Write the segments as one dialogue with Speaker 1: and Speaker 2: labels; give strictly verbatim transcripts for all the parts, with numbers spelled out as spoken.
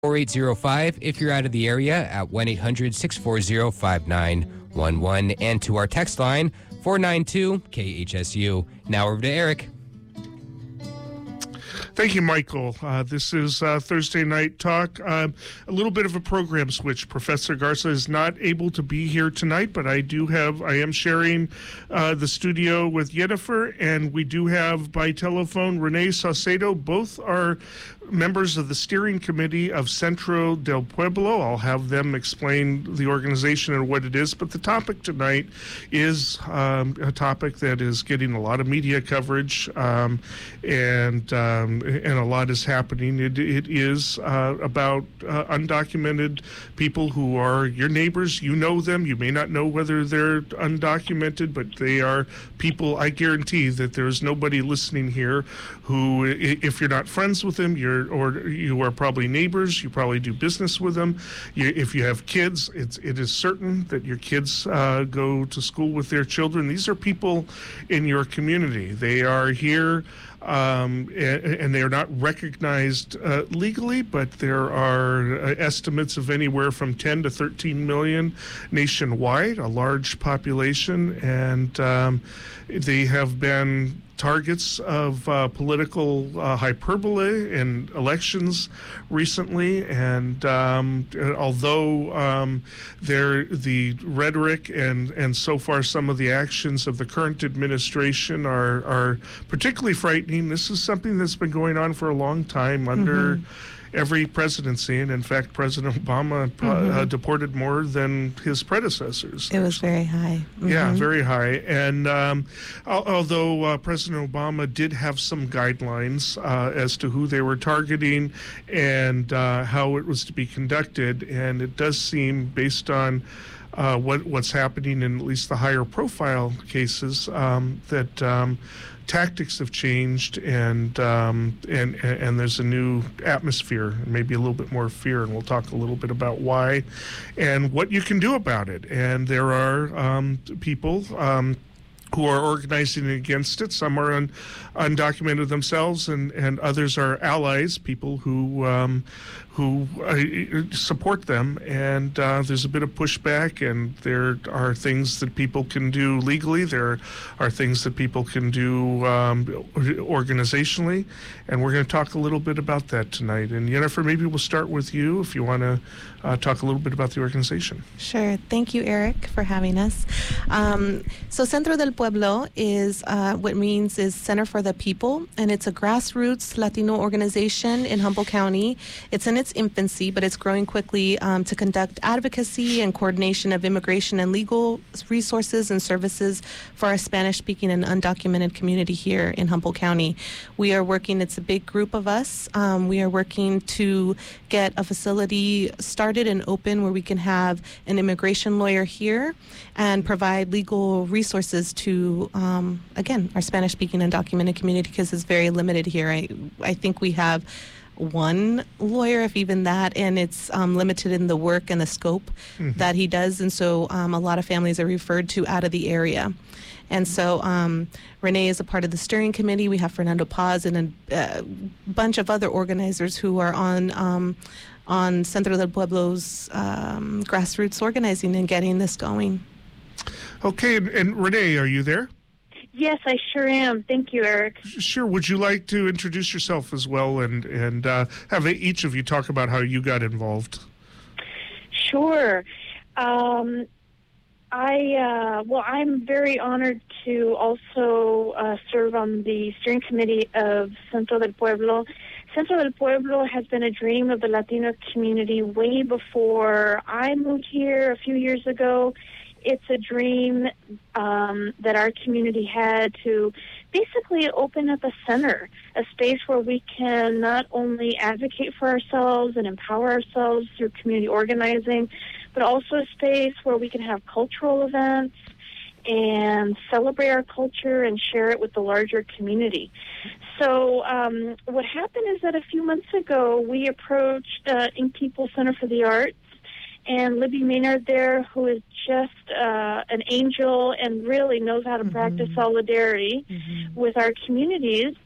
Speaker 1: four eight zero five. If you're out of the area, at one eight hundred six four zero five nine one one. And to our text line, four nine two K H S U. Now over to Eric.
Speaker 2: Thank you, Michael. Uh, this is uh, Thursday Night Talk. Um, a little bit of a program switch. Professor Garza is not able to be here tonight, but I do have, I am sharing uh, the studio with Yennefer, and we do have by telephone Renee Saucedo. Both are members of the steering committee of Centro del Pueblo. I'll have them explain the organization and what it is, but the topic tonight is um, a topic that is getting a lot of media coverage, um, and um, and a lot is happening. It, it is uh, about uh, undocumented people who are your neighbors. You know them. You may not know whether they're undocumented, but they are people. I guarantee that there's nobody listening here who, if you're not friends with them, you're or you are probably neighbors. You probably do business with them. You, if you have kids, it's it is certain that your kids uh, go to school with their children. These are people in your community. They are here. Um, and, and they are not recognized uh, legally, but there are uh, estimates of anywhere from ten to thirteen million nationwide, a large population, and um, they have been targets of uh, political uh, hyperbole in elections recently, and um, although um, there the rhetoric and and so far some of the actions of the current administration are are particularly frightening, this is something that's been going on for a long time under mm-hmm. every presidency, and in fact, President Obama mm-hmm. uh, deported more than his predecessors.
Speaker 3: It was very high. Mm-hmm.
Speaker 2: Yeah, very high. And um, al- although uh, President Obama did have some guidelines uh, as to who they were targeting and uh, how it was to be conducted, and it does seem, based on uh, what what's happening in at least the higher profile cases, um, that um, tactics have changed, and um, and and there's a new atmosphere, and maybe a little bit more fear, and we'll talk a little bit about why and what you can do about it. And there are um, people um, who are organizing against it. Some are un- undocumented themselves, and, and others are allies, people who um, who uh, support them. And uh, there's a bit of pushback, and there are things that people can do legally. There are things that people can do um, organizationally, and we're going to talk a little bit about that tonight. And Yennefer, maybe we'll start with you if you want to uh, talk a little bit about the organization.
Speaker 3: Sure. Thank you, Eric, for having us. Um, so Centro del Pueblo is uh, what means is Center for the People, and it's a grassroots Latino organization in Humboldt County. It's in its infancy, but it's growing quickly um, to conduct advocacy and coordination of immigration and legal resources and services for our Spanish-speaking and undocumented community here in Humboldt County. We are working, it's a big group of us, um, we are working to get a facility started and open where we can have an immigration lawyer here and provide legal resources to, um, again, our Spanish-speaking and undocumented community, because it's very limited here. I, I think we have one lawyer, if even that, and it's um, limited in the work and the scope mm-hmm. that he does, and so um, a lot of families are referred to out of the area. And so um, Renee is a part of the steering committee. We have Fernando Paz and a uh, bunch of other organizers who are on um, on Centro del Pueblo's um, grassroots organizing and getting this going.
Speaker 2: Okay, and, and Renee, are you there?
Speaker 4: Yes, I sure am. Thank you, Eric.
Speaker 2: Sure. Would you like to introduce yourself as well, and and uh, have each of you talk about how you got involved?
Speaker 4: Sure. Um, I uh, well, I'm very honored to also uh, serve on the steering committee of Centro del Pueblo. Centro del Pueblo has been a dream of the Latino community way before I moved here a few years ago. It's a dream um, that our community had to basically open up a center, a space where we can not only advocate for ourselves and empower ourselves through community organizing, but also a space where we can have cultural events and celebrate our culture and share it with the larger community. So um, what happened is that a few months ago, we approached uh, Young People Center for the Arts, and Libby Maynard there, who is just uh, an angel and really knows how to mm-hmm. practice solidarity mm-hmm. with our communities,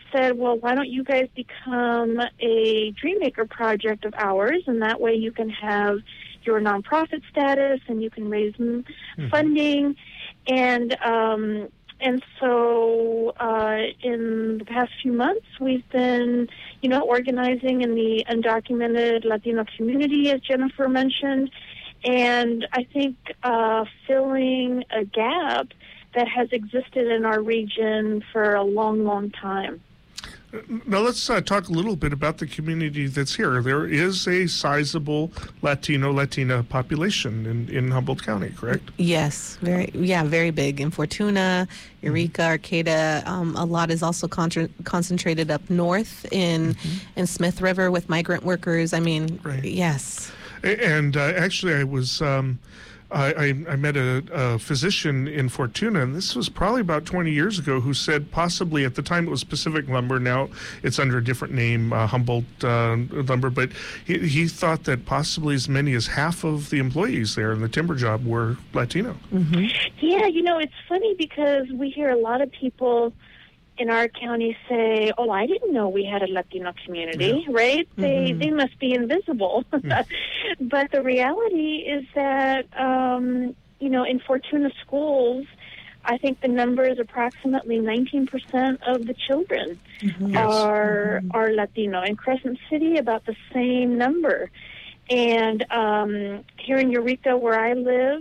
Speaker 4: said, well, why don't you guys become a Dreammaker project of ours, and that way you can have your nonprofit status and you can raise mm-hmm. funding. And um, and so uh, in the past few months, we've been, you know, organizing in the undocumented Latino community, as Jennifer mentioned, and I think uh, filling a gap that has existed in our region for a long, long time.
Speaker 2: Now let's uh, talk a little bit about the community that's here. There is a sizable Latino, Latina population in, in Humboldt County, correct?
Speaker 3: Yes, very, yeah, very big. In Fortuna, Eureka, Arcata, um, a lot is also contra- concentrated up north in mm-hmm. in Smith River with migrant workers. I mean, right. yes.
Speaker 2: And uh, actually, I was... Um, I, I met a, a physician in Fortuna, and this was probably about twenty years ago, who said possibly, at the time it was Pacific Lumber, now it's under a different name, uh, Humboldt uh, Lumber, but he, he thought that possibly as many as half of the employees there in the timber job were Latino.
Speaker 4: Mm-hmm. Yeah, you know, it's funny because we hear a lot of people in our county say, oh, I didn't know we had a Latino community, yeah. right? Mm-hmm. They they must be invisible. Mm. But the reality is that, um, you know, in Fortuna schools, I think the number is approximately nineteen percent of the children mm-hmm.
Speaker 2: yes.
Speaker 4: are
Speaker 3: mm-hmm.
Speaker 4: are Latino. In Crescent City, about the same number. And um, here in Eureka, where I live,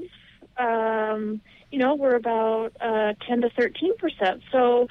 Speaker 4: um, you know, we're about uh, ten to thirteen percent. So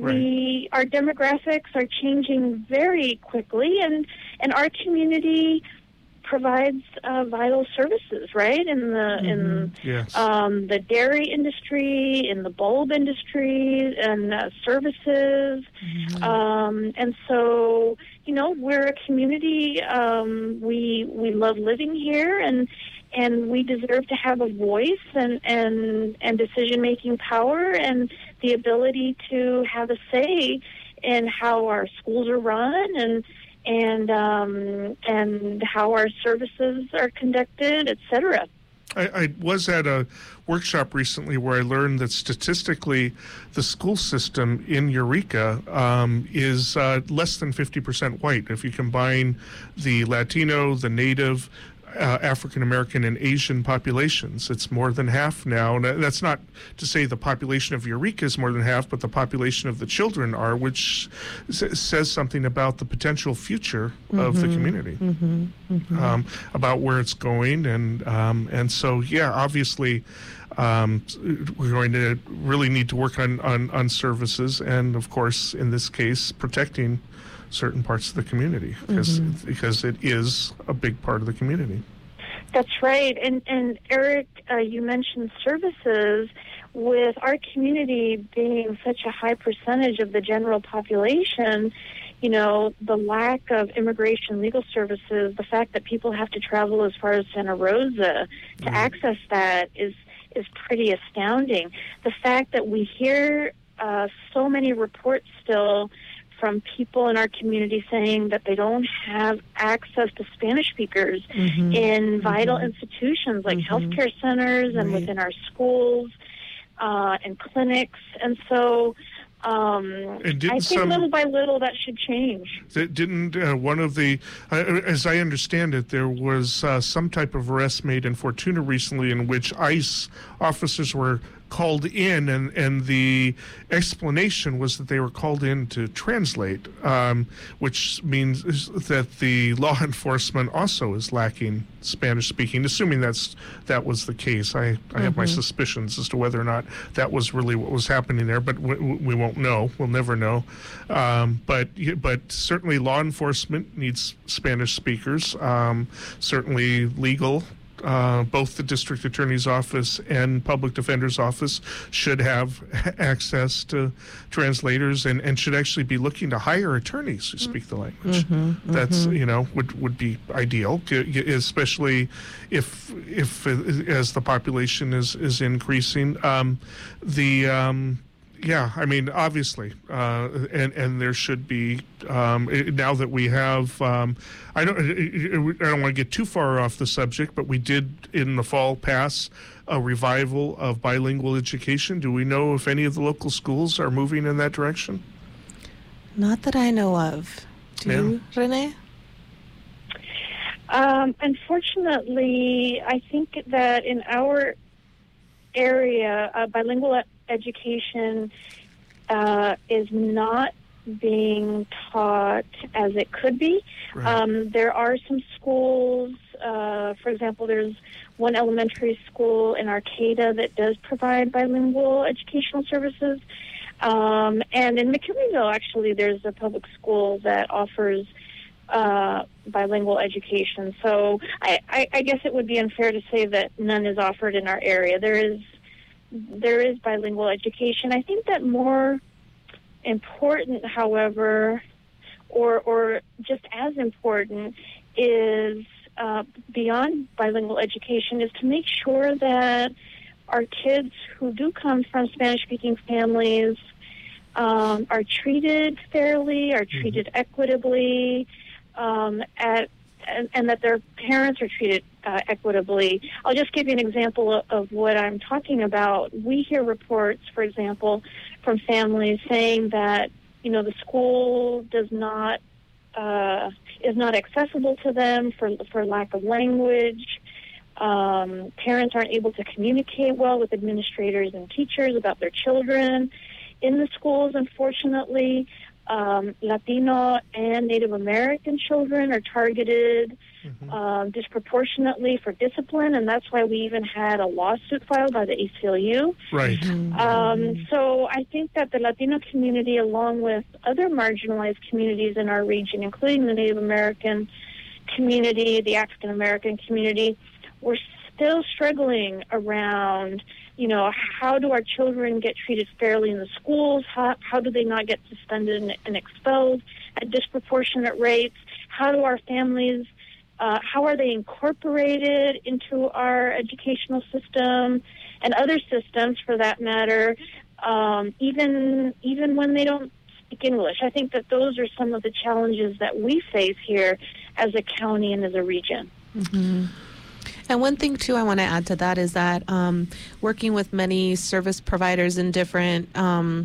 Speaker 4: we, right. our demographics are changing very quickly, and, and our community provides uh, vital services, right? In the mm-hmm. in
Speaker 2: yes.
Speaker 4: um, the dairy industry, in the bulb industry, and uh, services, mm-hmm. um, and so you know we're a community. Um, we we love living here, and and we deserve to have a voice and and and decision making power and the ability to have a say in how our schools are run and. and um, and how our services are conducted, et cetera.
Speaker 2: I, I was at a workshop recently where I learned that statistically the school system in Eureka um, is uh, less than fifty percent white. If you combine the Latino, the Native, Uh, African American and Asian populations, it's more than half now. And that's not to say the population of Eureka is more than half, but the population of the children are, which s- says something about the potential future mm-hmm. of the community,
Speaker 3: mm-hmm. Mm-hmm.
Speaker 2: Um, about where it's going, and um, and so yeah, obviously. Um, we're going to really need to work on, on, on services, and of course, in this case, protecting certain parts of the community because mm-hmm. because it is a big part of the community.
Speaker 4: That's right, and and Eric, uh, you mentioned services. With our community being such a high percentage of the general population, you know, the lack of immigration legal services, the fact that people have to travel as far as Santa Rosa to mm-hmm. access that is is pretty astounding. The fact that we hear uh, so many reports still from people in our community saying that they don't have access to Spanish speakers mm-hmm. in vital mm-hmm. institutions like mm-hmm. healthcare centers and right. within our schools uh, and clinics. And so um,
Speaker 2: and
Speaker 4: I think
Speaker 2: some,
Speaker 4: little by little that should change.
Speaker 2: Didn't uh, one of the, uh, as I understand it, there was uh, some type of arrest made in Fortuna recently in which ICE officers were called in, and, and the explanation was that they were called in to translate, um, which means that the law enforcement also is lacking Spanish speaking, assuming that's that was the case. I, I mm-hmm. have my suspicions as to whether or not that was really what was happening there, but we, we won't know. We'll never know. Um, but but certainly law enforcement needs Spanish speakers, um, certainly legal. Uh, both the district attorney's office and public defender's office should have access to translators and, and should actually be looking to hire attorneys who speak the language.
Speaker 3: Mm-hmm,
Speaker 2: That's,
Speaker 3: mm-hmm.
Speaker 2: you know, would, would be ideal, especially if, if as the population is, is increasing. Um, the... Um, Yeah, I mean, obviously, uh, and and there should be um, now that we have. Um, I don't. I don't want to get too far off the subject, but we did in the fall pass a revival of bilingual education. Do we know if any of the local schools are moving in that direction?
Speaker 3: Not that I know of. Do
Speaker 2: Yeah.
Speaker 3: you, Renee?
Speaker 4: Um, unfortunately, I think that in our area, uh, bilingual e- education uh, is not being taught as it could be.
Speaker 2: Right.
Speaker 4: Um, there are some schools, uh, for example, there's one elementary school in Arcata that does provide bilingual educational services. Um, and in McKinleyville, actually, there's a public school that offers uh, bilingual education. So I, I, I guess it would be unfair to say that none is offered in our area. There is there is bilingual education. I think that more important, however, or or just as important, is uh, beyond bilingual education, is to make sure that our kids who do come from Spanish-speaking families um, are treated fairly, are treated mm-hmm. equitably, um, at, and, and that their parents are treated uh, equitably. I'll just give you an example of, of what I'm talking about. We hear reports, for example, from families saying that, you know, the school does not uh, is not accessible to them for for lack of language. Um, parents aren't able to communicate well with administrators and teachers about their children. In the schools, unfortunately, um, Latino and Native American children are targeted mm-hmm. um, disproportionately for discipline, and that's why we even had a lawsuit filed by the A C L U.
Speaker 2: Right.
Speaker 3: Mm-hmm.
Speaker 4: Um, so I think that the Latino community, along with other marginalized communities in our region, including the Native American community, the African American community, we're still struggling around, you know, how do our children get treated fairly in the schools? How, how do they not get suspended and, and expelled at disproportionate rates? How do our families, uh, how are they incorporated into our educational system and other systems for that matter, um, even even when they don't speak English? I think that those are some of the challenges that we face here as a county and as a region.
Speaker 3: Mm-hmm. And one thing, too, I want to add to that is that um, working with many service providers in different um,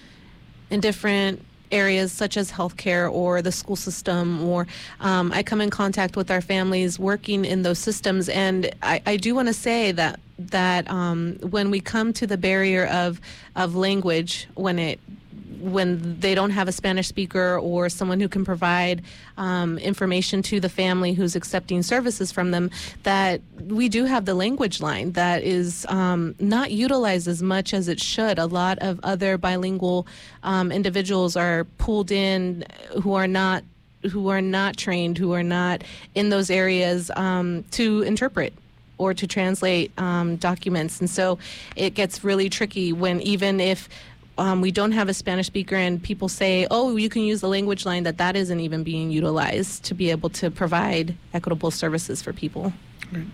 Speaker 3: in different areas, such as healthcare or the school system, or um, I come in contact with our families working in those systems, and I, I do want to say that that um, when we come to the barrier of of language, when it when they don't have a Spanish speaker or someone who can provide um, information to the family who's accepting services from them, that we do have the language line that is um, not utilized as much as it should. A lot of other bilingual um, individuals are pulled in who are not who are not trained, who are not in those areas um, to interpret or to translate um, documents. And so it gets really tricky when even if Um, we don't have a Spanish speaker and people say, oh, you can use the language line, that that isn't even being utilized to be able to provide equitable services for people.
Speaker 2: Right.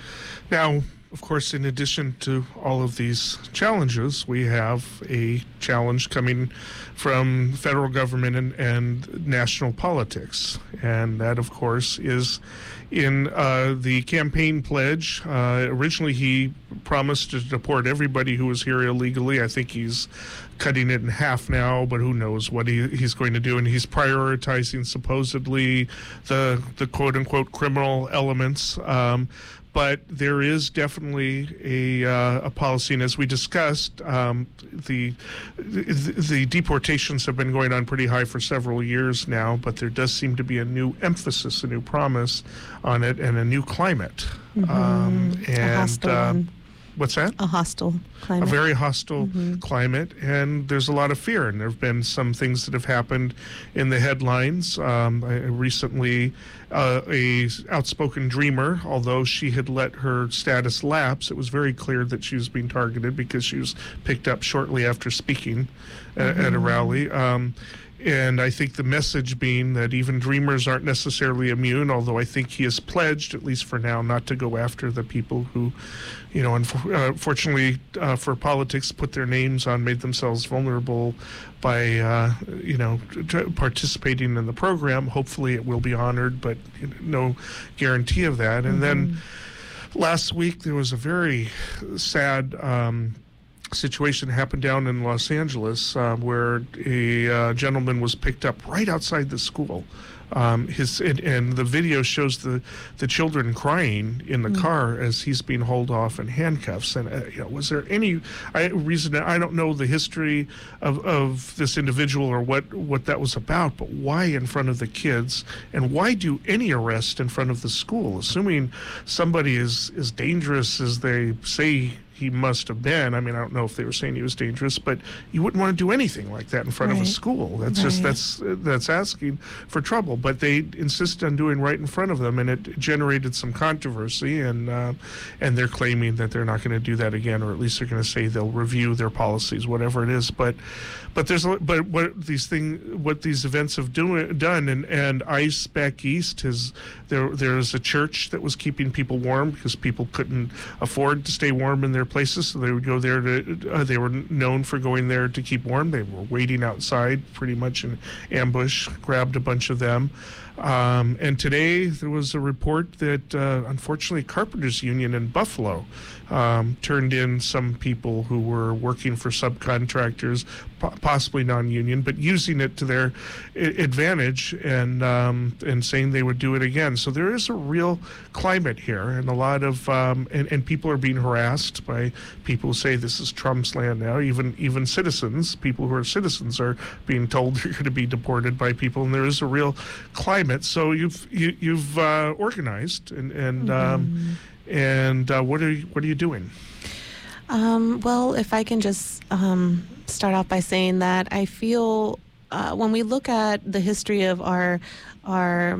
Speaker 2: Now, of course, in addition to all of these challenges, we have a challenge coming from federal government and, and national politics. And that, of course, is in uh, the campaign pledge. Uh, originally, he promised to deport everybody who was here illegally. I think he's cutting it in half now, but who knows what he, he's going to do. And he's prioritizing supposedly the, the quote-unquote criminal elements. Um, But there is definitely a uh, a policy, and as we discussed, um, the, the the deportations have been going on pretty high for several years now. But there does seem to be a new emphasis, a new promise on it, and a new climate.
Speaker 3: Mm-hmm.
Speaker 2: Um, and
Speaker 3: a hostile
Speaker 2: uh,
Speaker 3: one.
Speaker 2: What's that?
Speaker 3: A hostile climate.
Speaker 2: A very hostile
Speaker 3: mm-hmm.
Speaker 2: climate, and there's a lot of fear. And there have been some things that have happened in the headlines. Um, I, recently, uh, a outspoken dreamer, although she had let her status lapse, it was very clear that she was being targeted because she was picked up shortly after speaking mm-hmm. at, at a rally. Um, And I think the message being that even dreamers aren't necessarily immune, although I think he has pledged, at least for now, not to go after the people who, you know, unfortunately uh, for politics, put their names on, made themselves vulnerable by, uh, you know, t- participating in the program. Hopefully it will be honored, but you know, no guarantee of that. And mm-hmm. then last week there was a very sad um situation happened down in Los Angeles uh, where a uh, gentleman was picked up right outside the school. Um, his and, and the video shows the, the children crying in the mm. car as he's being hauled off in handcuffs. And uh, you know, was there any I, reason? I don't know the history of, of this individual or what, what that was about, but why in front of the kids, and why do any arrest in front of the school, assuming somebody is as dangerous as they say he must have been? I mean, I don't know if they were saying he was dangerous, but you wouldn't want to do anything like that in front right. of a school. That's right. just that's that's asking for trouble. But they insisted on doing right in front of them, and it generated some controversy. And uh, and they're claiming that they're not going to do that again, or at least they're going to say they'll review their policies, whatever it is. But but there's but what these thing what these events have do, done, and and ICE back east has there there's a church that was keeping people warm because people couldn't afford to stay warm in their places, so they would go there to uh, they were known for going there to keep warm. They were waiting outside pretty much in ambush, grabbed a bunch of them. Um, and today there was a report that uh, unfortunately Carpenters Union in Buffalo um, turned in some people who were working for subcontractors, po- possibly non-union, but using it to their I- advantage and um, and saying they would do it again. So there is a real climate here, and a lot of um, and, and people are being harassed by people who say this is Trump's land now. Even even citizens, people who are citizens, are being told they're going to be deported by people, and there is a real climate. So you've you, you've uh, organized, and and mm-hmm. um, and uh, what are you, what are you doing?
Speaker 3: Um, well, if I can just um, start off by saying that I feel uh, when we look at the history of our our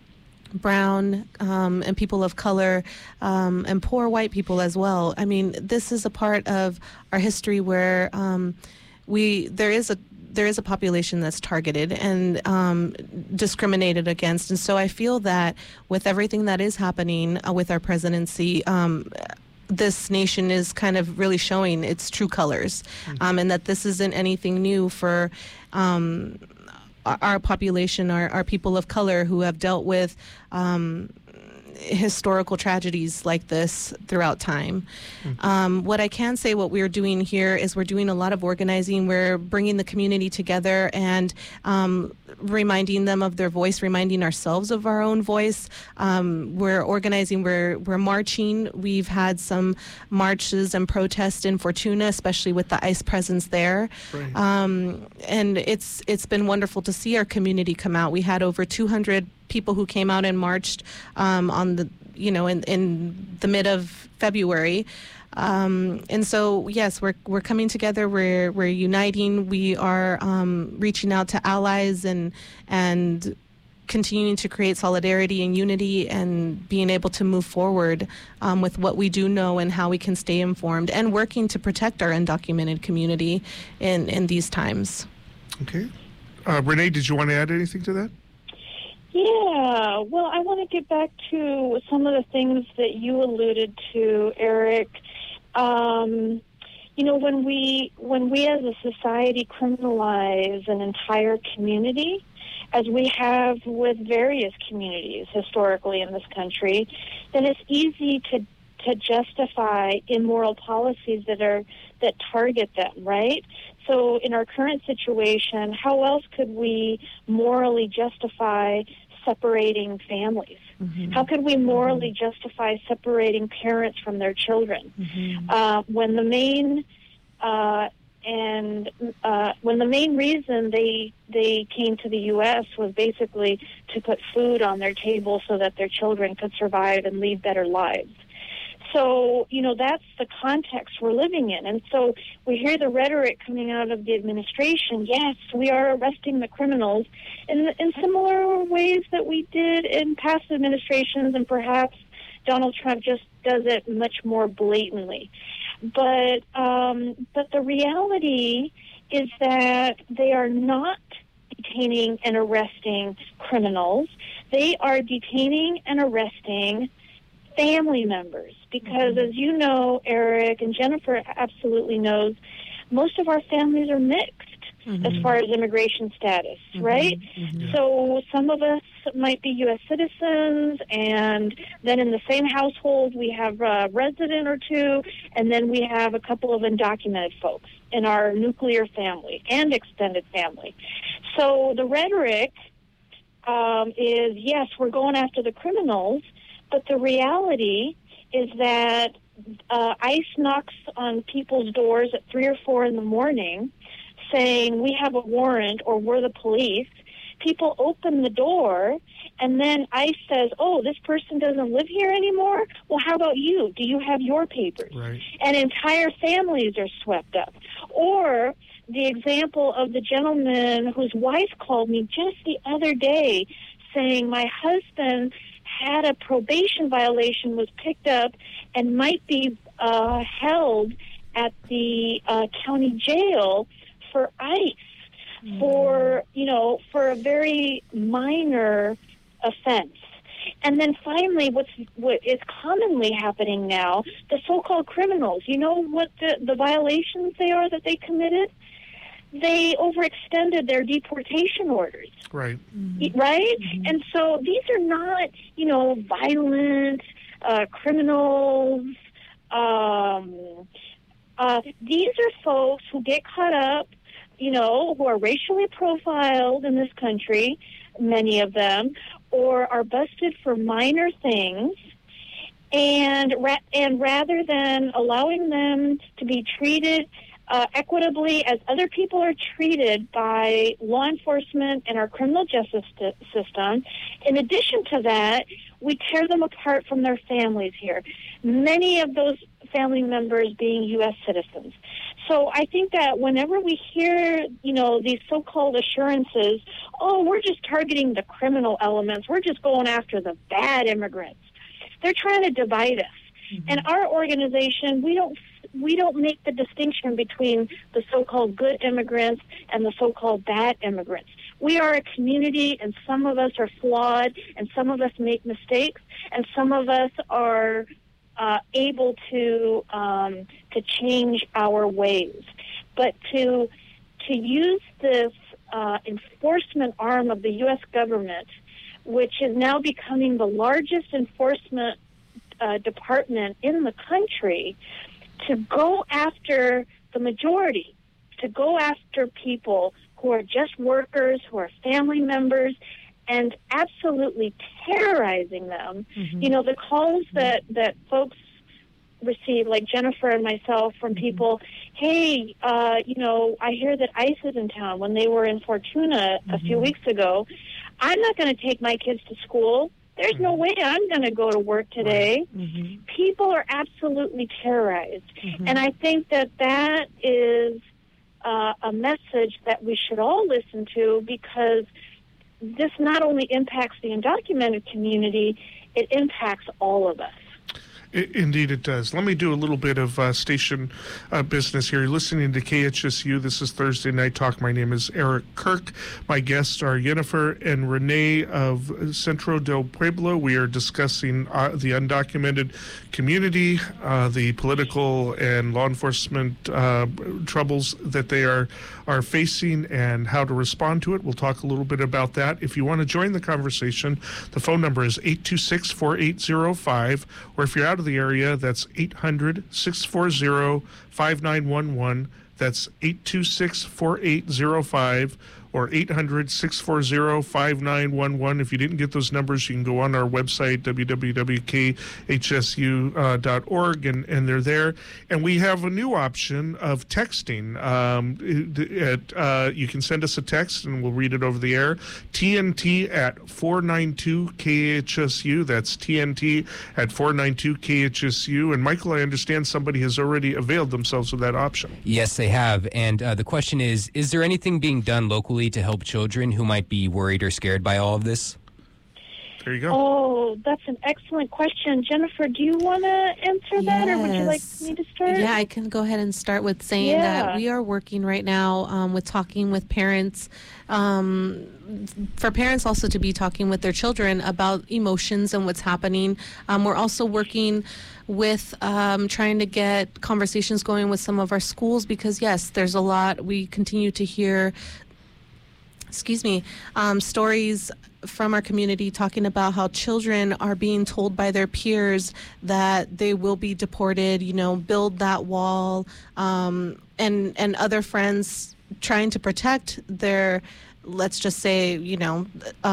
Speaker 3: brown um, and people of color um, and poor white people as well. I mean, this is a part of our history where um, we there is a there is a population that's targeted and um, discriminated against. And so I feel that with everything that is happening uh, with our presidency, um, this nation is kind of really showing its true colors, um, and that this isn't anything new for um, our, our population, our, our people of color who have dealt with um, historical tragedies like this throughout time. Mm-hmm. Um, what I can say, what we're doing here is we're doing a lot of organizing. We're bringing the community together and um, reminding them of their voice, reminding ourselves of our own voice. Um, we're organizing, we're, we're marching. We've had some marches and protests in Fortuna, especially with the ICE presence there. Right. Um, and it's it's been wonderful to see our community come out. We had over two hundred people who came out and marched um, on the, you know, in, in the mid of February. Um, and so, yes, we're we're coming together. We're we're uniting. We are um, reaching out to allies and and continuing to create solidarity and unity and being able to move forward um, with what we do know and how we can stay informed and working to protect our undocumented community in in these times.
Speaker 2: Okay, uh, Renee, did you want to add anything to that?
Speaker 4: Yeah, well, I want to get back to some of the things that you alluded to, Eric. Um, you know, when we when we as a society criminalize an entire community, as we have with various communities historically in this country, then it's easy to to justify immoral policies that are that target them, right? So in our current situation, how else could we morally justify separating families? Mm-hmm. How could we morally mm-hmm. justify separating parents from their children? Mm-hmm. Uh, when the main uh, and uh, when the main reason they they came to the U S was basically to put food on their table so that their children could survive and lead better lives. So, you know, that's the context we're living in. And so we hear the rhetoric coming out of the administration, yes, we are arresting the criminals in, in similar ways that we did in past administrations, and perhaps Donald Trump just does it much more blatantly. But, um, but the reality is that they are not detaining and arresting criminals. They are detaining and arresting family members, because as you know, Eric, and Jennifer absolutely knows, most of our families are mixed. mm-hmm. as far as immigration status, mm-hmm. right? Mm-hmm. So some of us might be U S citizens, and then in the same household we have a resident or two, and then we have a couple of undocumented folks in our nuclear family and extended family. So the rhetoric um, is, yes, we're going after the criminals, but the reality is that uh, ICE knocks on people's doors at three or four in the morning saying, we have a warrant or we're the police. People open the door, and then ICE says, oh, this person doesn't live here anymore? Well, how about you? Do you have your papers?
Speaker 2: Right.
Speaker 4: And entire families are swept up. Or the example of the gentleman whose wife called me just the other day saying, my husband had a probation violation, was picked up, and might be uh, held at the uh, county jail for ICE. For, you know, for a very minor offense. And then finally, what's, what is commonly happening now, the so-called criminals, you know what the, the violations they are that they committed? They overextended their deportation orders.
Speaker 2: Right.
Speaker 4: Mm-hmm. Right? Mm-hmm. And so these are not, you know, violent uh, criminals. Um, uh, these are folks who get caught up, you know, who are racially profiled in this country, many of them, or are busted for minor things, and ra- and rather than allowing them to be treated uh, equitably as other people are treated by law enforcement and our criminal justice st- system, in addition to that, we tear them apart from their families here, many of those family members being U S citizens. So I think that whenever we hear, you know, these so-called assurances, oh, we're just targeting the criminal elements, we're just going after the bad immigrants, they're trying to divide us. Mm-hmm. And our organization, we don't we don't make the distinction between the so-called good immigrants and the so-called bad immigrants. We are a community, and some of us are flawed, and some of us make mistakes, and some of us are Uh, able to um, to change our ways, but to to use this uh, enforcement arm of the U S government, which is now becoming the largest enforcement uh, department in the country, to go after the majority, to go after people who are just workers, who are family members, and absolutely terrorizing them. Mm-hmm. You know, the calls that, that folks receive, like Jennifer and myself, from people, hey, uh, you know, I hear that ICE is in town, when they were in Fortuna mm-hmm. a few weeks ago. I'm not going to take my kids to school. There's no way I'm going to go to work today. Mm-hmm. People are absolutely terrorized. Mm-hmm. And I think that that is uh, a message that we should all listen to, because this not only impacts the undocumented community, it impacts all of us.
Speaker 2: Indeed it does. Let me do a little bit of uh, station uh, business here. You're listening to K H S U. This is Thursday Night Talk. My name is Eric Kirk. My guests are Jennifer and Renee of Centro del Pueblo. We are discussing uh, the undocumented community, uh, the political and law enforcement uh, troubles that they are, are facing, and how to respond to it. We'll talk a little bit about that. If you want to join the conversation, the phone number is eight two six, four eight zero five, or if you're out of the area, that's eight hundred, six four zero, five nine one one. That's eight two six, four eight zero five or eight hundred, six four zero, five nine one one. If you didn't get those numbers, you can go on our website, w w w dot k h s u dot org, and, and they're there. And we have a new option of texting. Um, at, uh, you can send us a text, and we'll read it over the air. T N T at four nine two K H S U. That's T N T at four nine two K H S U. And Michael, I understand somebody has already availed themselves of that option.
Speaker 1: Yes, they have. And uh, the question is, is there anything being done locally to help children who might be worried or scared by all of this?
Speaker 2: There you go.
Speaker 4: Oh, that's an excellent question. Jennifer, do you want to answer that, or would you like
Speaker 3: Yes.
Speaker 4: me to start?
Speaker 3: Yeah, I can go ahead and start with saying
Speaker 4: Yeah.
Speaker 3: that we are working right now um, with talking with parents, um, for parents also to be talking with their children about emotions and what's happening. Um, we're also working with um, trying to get conversations going with some of our schools because, yes, there's a lot. We continue to hear, excuse me, um, stories from our community talking about how children are being told by their peers that they will be deported, you know, build that wall, um, and, and other friends trying to protect their, let's just say, you know,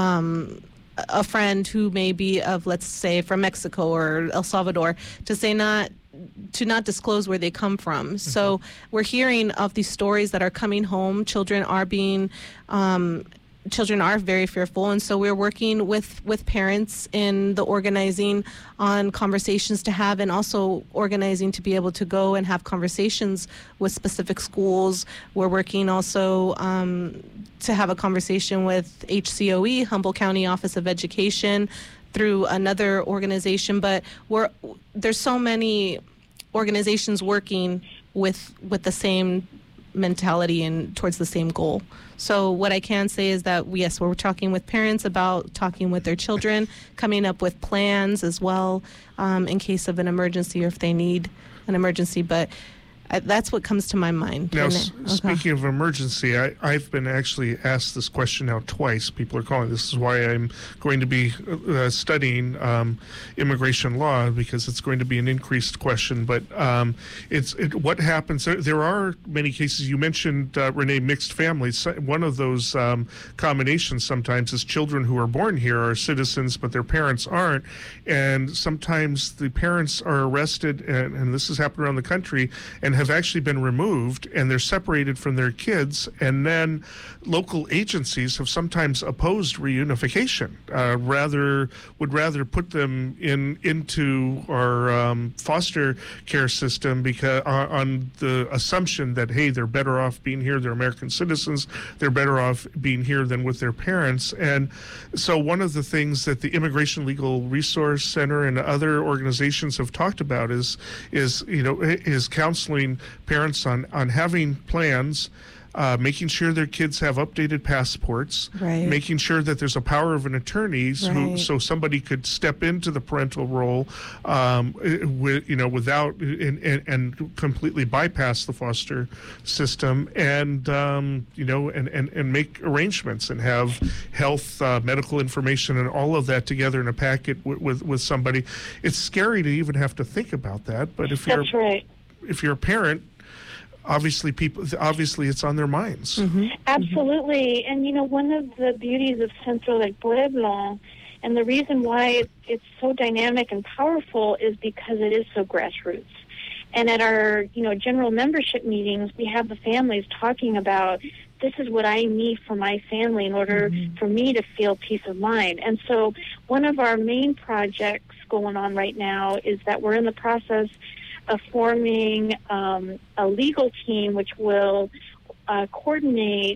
Speaker 3: um, a friend who may be of, let's say, from Mexico or El Salvador, to say not to not disclose where they come from. Mm-hmm. So we're hearing of these stories that are coming home. Children are being um, children are very fearful, and so we're working with with parents in the organizing on conversations to have, and also organizing to be able to go and have conversations with specific schools. We're working also um, to have a conversation with H C O E, Humboldt County Office of Education, through another organization. But we're there's so many organizations working with with the same mentality and towards the same goal. So what I can say is that, yes, we're talking with parents about talking with their children, coming up with plans as well um, in case of an emergency or if they need an emergency. But I, that's what comes to my mind.
Speaker 2: Now,
Speaker 3: And,
Speaker 2: s-
Speaker 3: okay.
Speaker 2: speaking of emergency, I, I've been actually asked this question now twice. People are calling. This is why I'm going to be uh, studying um, immigration law, because it's going to be an increased question. But um, it's it, what happens. There, there are many cases. You mentioned, uh, Renee, mixed families. So- One of those um, combinations sometimes is children who are born here are citizens, but their parents aren't. And sometimes the parents are arrested, and, and this has happened around the country, and have actually been removed, and they're separated from their kids, and then local agencies have sometimes opposed reunification, uh, rather would rather put them in into our um, foster care system because uh, on the assumption that, hey, they're better off being here, they're American citizens, they're better off being here than with their parents. And so one of the things that the Immigration Legal Resource Center and other organizations have talked about is is you know is counseling parents on on having plans, uh, making sure their kids have updated passports,
Speaker 3: Right.
Speaker 2: making sure that there's a power of an attorney, who,
Speaker 3: Right.
Speaker 2: so somebody could step into the parental role, um, with you know without and, and, and completely bypass the foster system, and um, you know and, and, and make arrangements and have health, uh, medical information, and all of that together in a packet with, with with somebody. It's scary to even have to think about that, but if you're
Speaker 4: That's right.
Speaker 2: if you're a parent, obviously people obviously it's on their minds.
Speaker 3: Mm-hmm.
Speaker 4: Absolutely. And, you know, one of the beauties of Centro del Pueblo, and the reason why it, it's so dynamic and powerful, is because it is so grassroots. And at our, you know, general membership meetings, we have the families talking about, this is what I need for my family in order mm-hmm. for me to feel peace of mind. And so one of our main projects going on right now is that we're in the process of forming um, a legal team which will uh, coordinate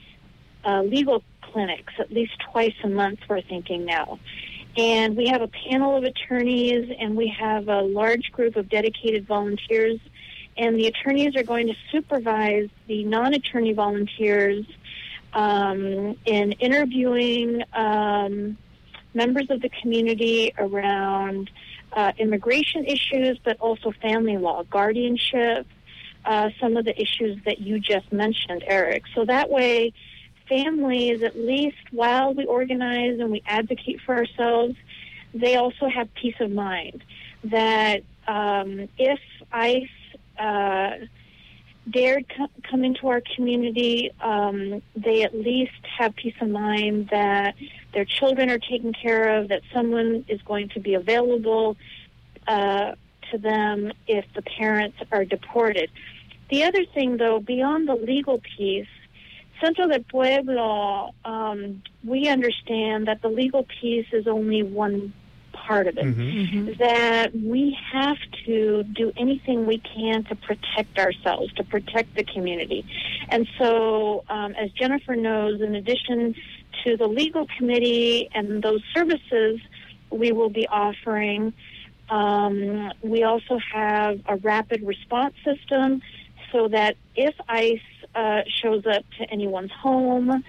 Speaker 4: uh, legal clinics at least twice a month, we're thinking now. And we have a panel of attorneys, and we have a large group of dedicated volunteers, and the attorneys are going to supervise the non-attorney volunteers um, in interviewing um, members of the community around Uh, immigration issues, but also family law, guardianship, uh, some of the issues that you just mentioned, Eric. So that way, families, at least while we organize and we advocate for ourselves, they also have peace of mind that um, if ICE uh, dared co- come into our community, um, they at least have peace of mind that their children are taken care of, that someone is going to be available uh, to them if the parents are deported. The other thing, though, beyond the legal piece, Centro del Pueblo, um, we understand that the legal piece is only one part of it,
Speaker 2: Mm-hmm.
Speaker 3: Mm-hmm.
Speaker 4: that we have to do anything we can to protect ourselves, to protect the community. And so, um, as Jennifer knows, in addition to the legal committee and those services we will be offering. Um, we also have a rapid response system so that if ICE uh, shows up to anyone's home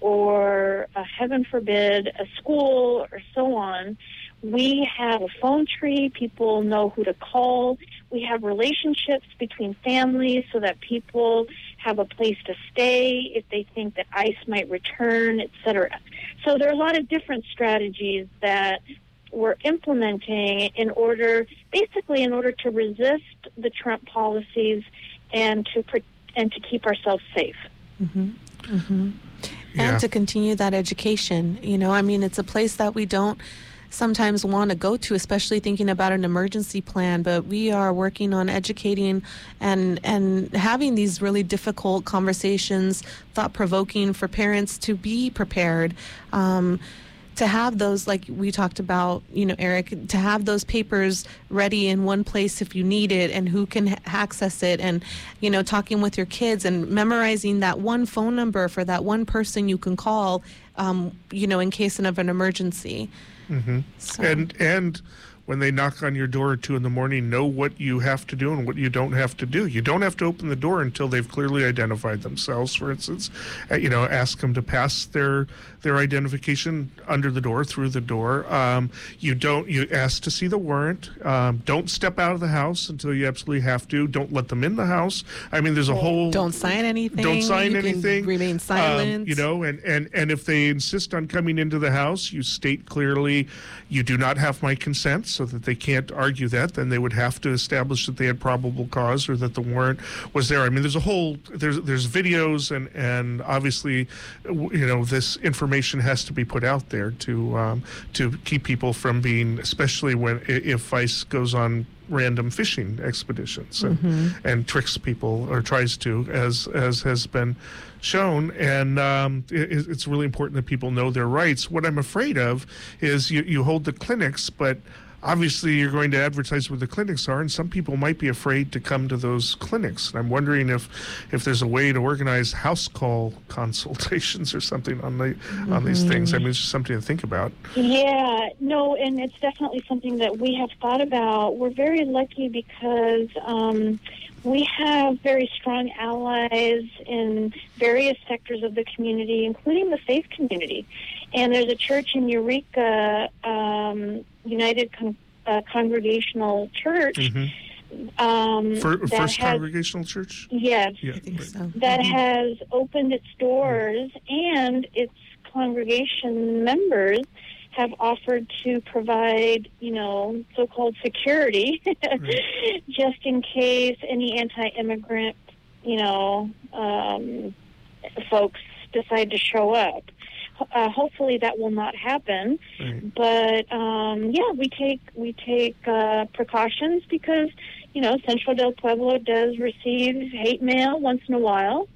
Speaker 4: or, uh, heaven forbid, a school or so on, we have a phone tree. People know who to call. We have relationships between families so that people have a place to stay if they think that ICE might return, et cetera. So there are a lot of different strategies that we're implementing in order, basically in order to resist the Trump policies and to and to keep ourselves safe.
Speaker 3: Mm-hmm. Mm-hmm.
Speaker 2: Yeah.
Speaker 3: And to continue that education. You know, I mean, it's a place that we don't sometimes want to go to, especially thinking about an emergency plan, but we are working on educating and and having these really difficult conversations, thought-provoking for parents to be prepared. Um, to have those, like we talked about, you know, Eric, to have those papers ready in one place if you need it and who can ha- access it, and, you know, talking with your kids and memorizing that one phone number for that one person you can call, um, you know, in case of an emergency.
Speaker 2: Mm-hmm.
Speaker 3: So.
Speaker 2: And and when they knock on your door at two in the morning, know what you have to do and what you don't have to do. You don't have to open the door until they've clearly identified themselves. For instance, uh, you know, ask them to pass their their identification under the door, through the door. Um, you don't. You ask to see the warrant. Um, don't step out of the house until you absolutely have to. Don't let them in the house. I mean, there's a whole.
Speaker 3: Don't sign anything.
Speaker 2: Don't sign
Speaker 3: you
Speaker 2: anything.
Speaker 3: Can remain silent.
Speaker 2: Um, you know, and, and, and if they insist on coming into the house, you state clearly, you do not have my consent, so that they can't argue that. Then they would have to establish that they had probable cause or that the warrant was there. I mean, there's a whole there's there's videos and and obviously, you know, this information has to be put out there to um, to keep people from being, especially when if ICE goes on random fishing expeditions and,
Speaker 3: Mm-hmm.
Speaker 2: and tricks people or tries to, as as has been shown. And um, it, it's really important that people know their rights. What I'm afraid of is you, you hold the clinics, but obviously you're going to advertise where the clinics are, and some people might be afraid to come to those clinics. And I'm wondering if if there's a way to organize house call consultations or something on the mm-hmm. on these things. I mean, it's just something to think about.
Speaker 4: Yeah, no, and it's definitely something that we have thought about. We're very lucky because um, we have very strong allies in various sectors of the community, including the faith community. And there's a church in Eureka, um, United Con- uh, Congregational Church.
Speaker 2: Mm-hmm.
Speaker 4: Um,
Speaker 2: For,
Speaker 4: that
Speaker 2: First
Speaker 4: has,
Speaker 2: Congregational Church?
Speaker 4: Yes.
Speaker 2: Yeah,
Speaker 3: I think
Speaker 2: right.
Speaker 3: so.
Speaker 4: That
Speaker 3: Mhm.
Speaker 4: has opened its doors, and its congregation members have offered to provide, you know, so-called security,
Speaker 2: Right.
Speaker 4: just in case any anti-immigrant, you know, um, folks decide to show up. Uh, hopefully that will not happen,
Speaker 2: Right.
Speaker 4: but um, yeah, we take we take uh, precautions because, you know, Centro del Pueblo does receive hate mail once in a while,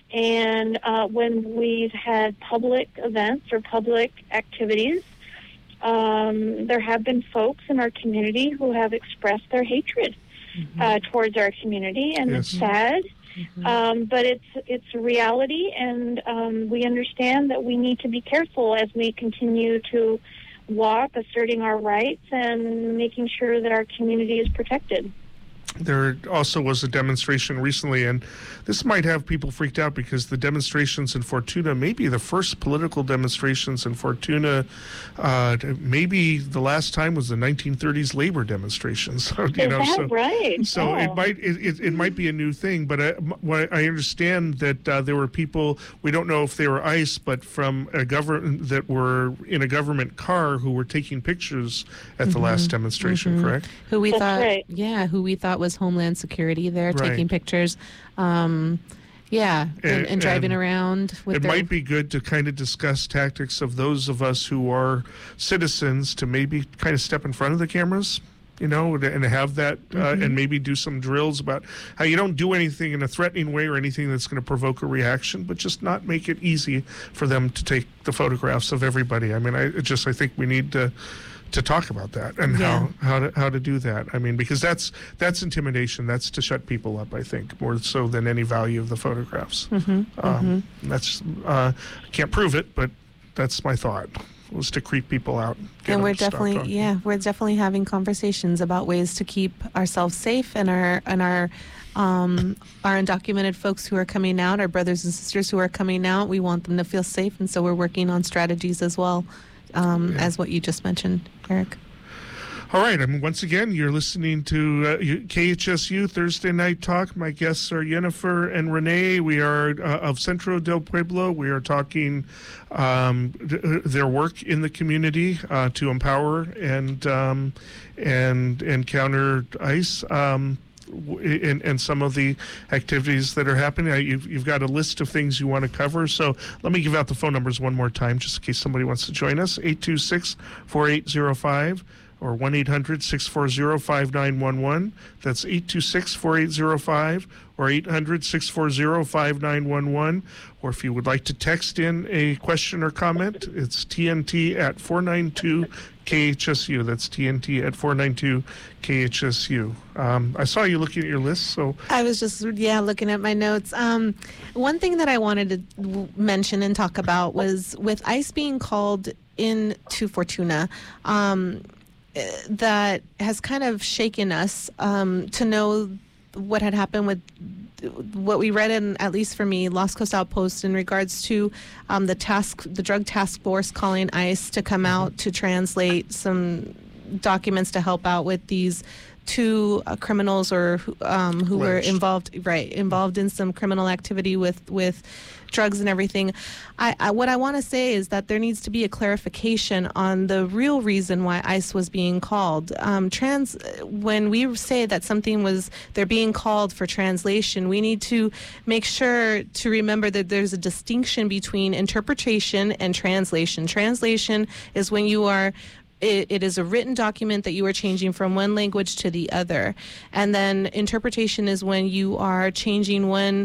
Speaker 4: and uh, when we've had public events or public activities, um, there have been folks in our community who have expressed their hatred
Speaker 3: Mm-hmm.
Speaker 4: uh, towards our community, and
Speaker 2: Yes.
Speaker 4: it's sad.
Speaker 3: Mm-hmm.
Speaker 4: Um, but it's it's a reality, and um, we understand that we need to be careful as we continue to walk, asserting our rights and making sure that our community is protected.
Speaker 2: There also was a demonstration recently, and this might have people freaked out because the demonstrations in Fortuna may be the first political demonstrations in Fortuna. Uh, maybe the last time was the nineteen thirties labor demonstrations. you
Speaker 4: Is
Speaker 2: know,
Speaker 4: that
Speaker 2: so,
Speaker 4: right?
Speaker 2: So
Speaker 4: Oh.
Speaker 2: it might it, it, it might be a new thing, but I, what I understand that uh, there were people, we don't know if they were ICE, but from a government that were in a government car who were taking pictures at the last demonstration.
Speaker 3: Mhm.
Speaker 2: Correct?
Speaker 3: Who we
Speaker 4: That's
Speaker 3: thought,
Speaker 4: right.
Speaker 3: yeah, who we thought was Homeland Security there
Speaker 2: Right.
Speaker 3: taking pictures. Um, yeah, and,
Speaker 2: And-
Speaker 3: and driving
Speaker 2: and
Speaker 3: around with
Speaker 2: It
Speaker 3: their,
Speaker 2: might be good to kind of discuss tactics of those of us who are citizens to maybe kind of step in front of the cameras, you know, and have that, uh,
Speaker 3: Mm-hmm.
Speaker 2: and maybe do some drills about how you don't do anything in a threatening way or anything that's going to provoke a reaction, but just not make it easy for them to take the photographs of everybody. I mean, I it just I think we need to. to talk about that and
Speaker 3: Yeah.
Speaker 2: how how to how to do that. I mean, because that's that's intimidation. That's to shut people up. I think more so than any value of the photographs.
Speaker 3: Mm-hmm,
Speaker 2: Um, That's uh, I can't prove it, but That's my thought, was to creep people out. get
Speaker 3: And
Speaker 2: them
Speaker 3: we're
Speaker 2: to stop
Speaker 3: definitely,
Speaker 2: talking.
Speaker 3: yeah, we're definitely having conversations about ways to keep ourselves safe and our and our um, our undocumented folks who are coming out, our brothers and sisters who are coming out. We want them to feel safe, and so we're working on strategies as well, um,
Speaker 2: Yeah.
Speaker 3: as what you just mentioned, Eric.
Speaker 2: All right. I mean, once again, you're listening to uh, you- K H S U Thursday Night Talk. My guests are Jennifer and Renee. We are uh, of Centro del Pueblo. We are talking um, th- their work in the community uh, to empower and um, and and counter ICE. Um, w- and, and some of the activities that are happening. Uh, You've, you've got a list of things you want to cover. So let me give out the phone numbers one more time, just in case somebody wants to join us. eight two six, four eight zero five or one eight hundred, six four zero, five nine one one. That's eight two six, four eight zero five or eight hundred, six four zero, five nine one one. Or if you would like to text in a question or comment, it's T N T at four nine two K H S U. That's T N T at four nine two K H S U. Um, I saw you looking at your list, so
Speaker 3: I was just, yeah, looking at my notes. Um, one thing that I wanted to w- mention and talk about was with ICE being called into Fortuna, um, eh, that has kind of shaken us um, to know what had happened with what we read in, at least for me, Lost Coast Outpost in regards to um, the task, the drug task force calling ICE to come out to translate some documents to help out with these two uh, criminals or who- um, who were
Speaker 2: Alleged.
Speaker 3: involved, right, involved in some criminal activity with with drugs and everything. I, I what I want to say is that there needs to be a clarification on the real reason why ICE was being called. Um, trans, when we say that something was they're being called for translation, we need to make sure to remember that there's a distinction between interpretation and translation. Translation is when you are It, it is a written document that you are changing from one language to the other. And then interpretation is when you are changing one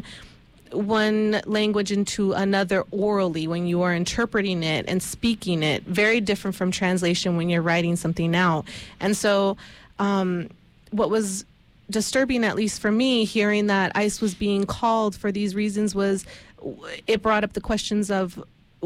Speaker 3: one language into another orally, when you are interpreting it and speaking it. Very different from translation when you're writing something out. And so um, what was disturbing, at least for me, hearing that ICE was being called for these reasons was it brought up the questions of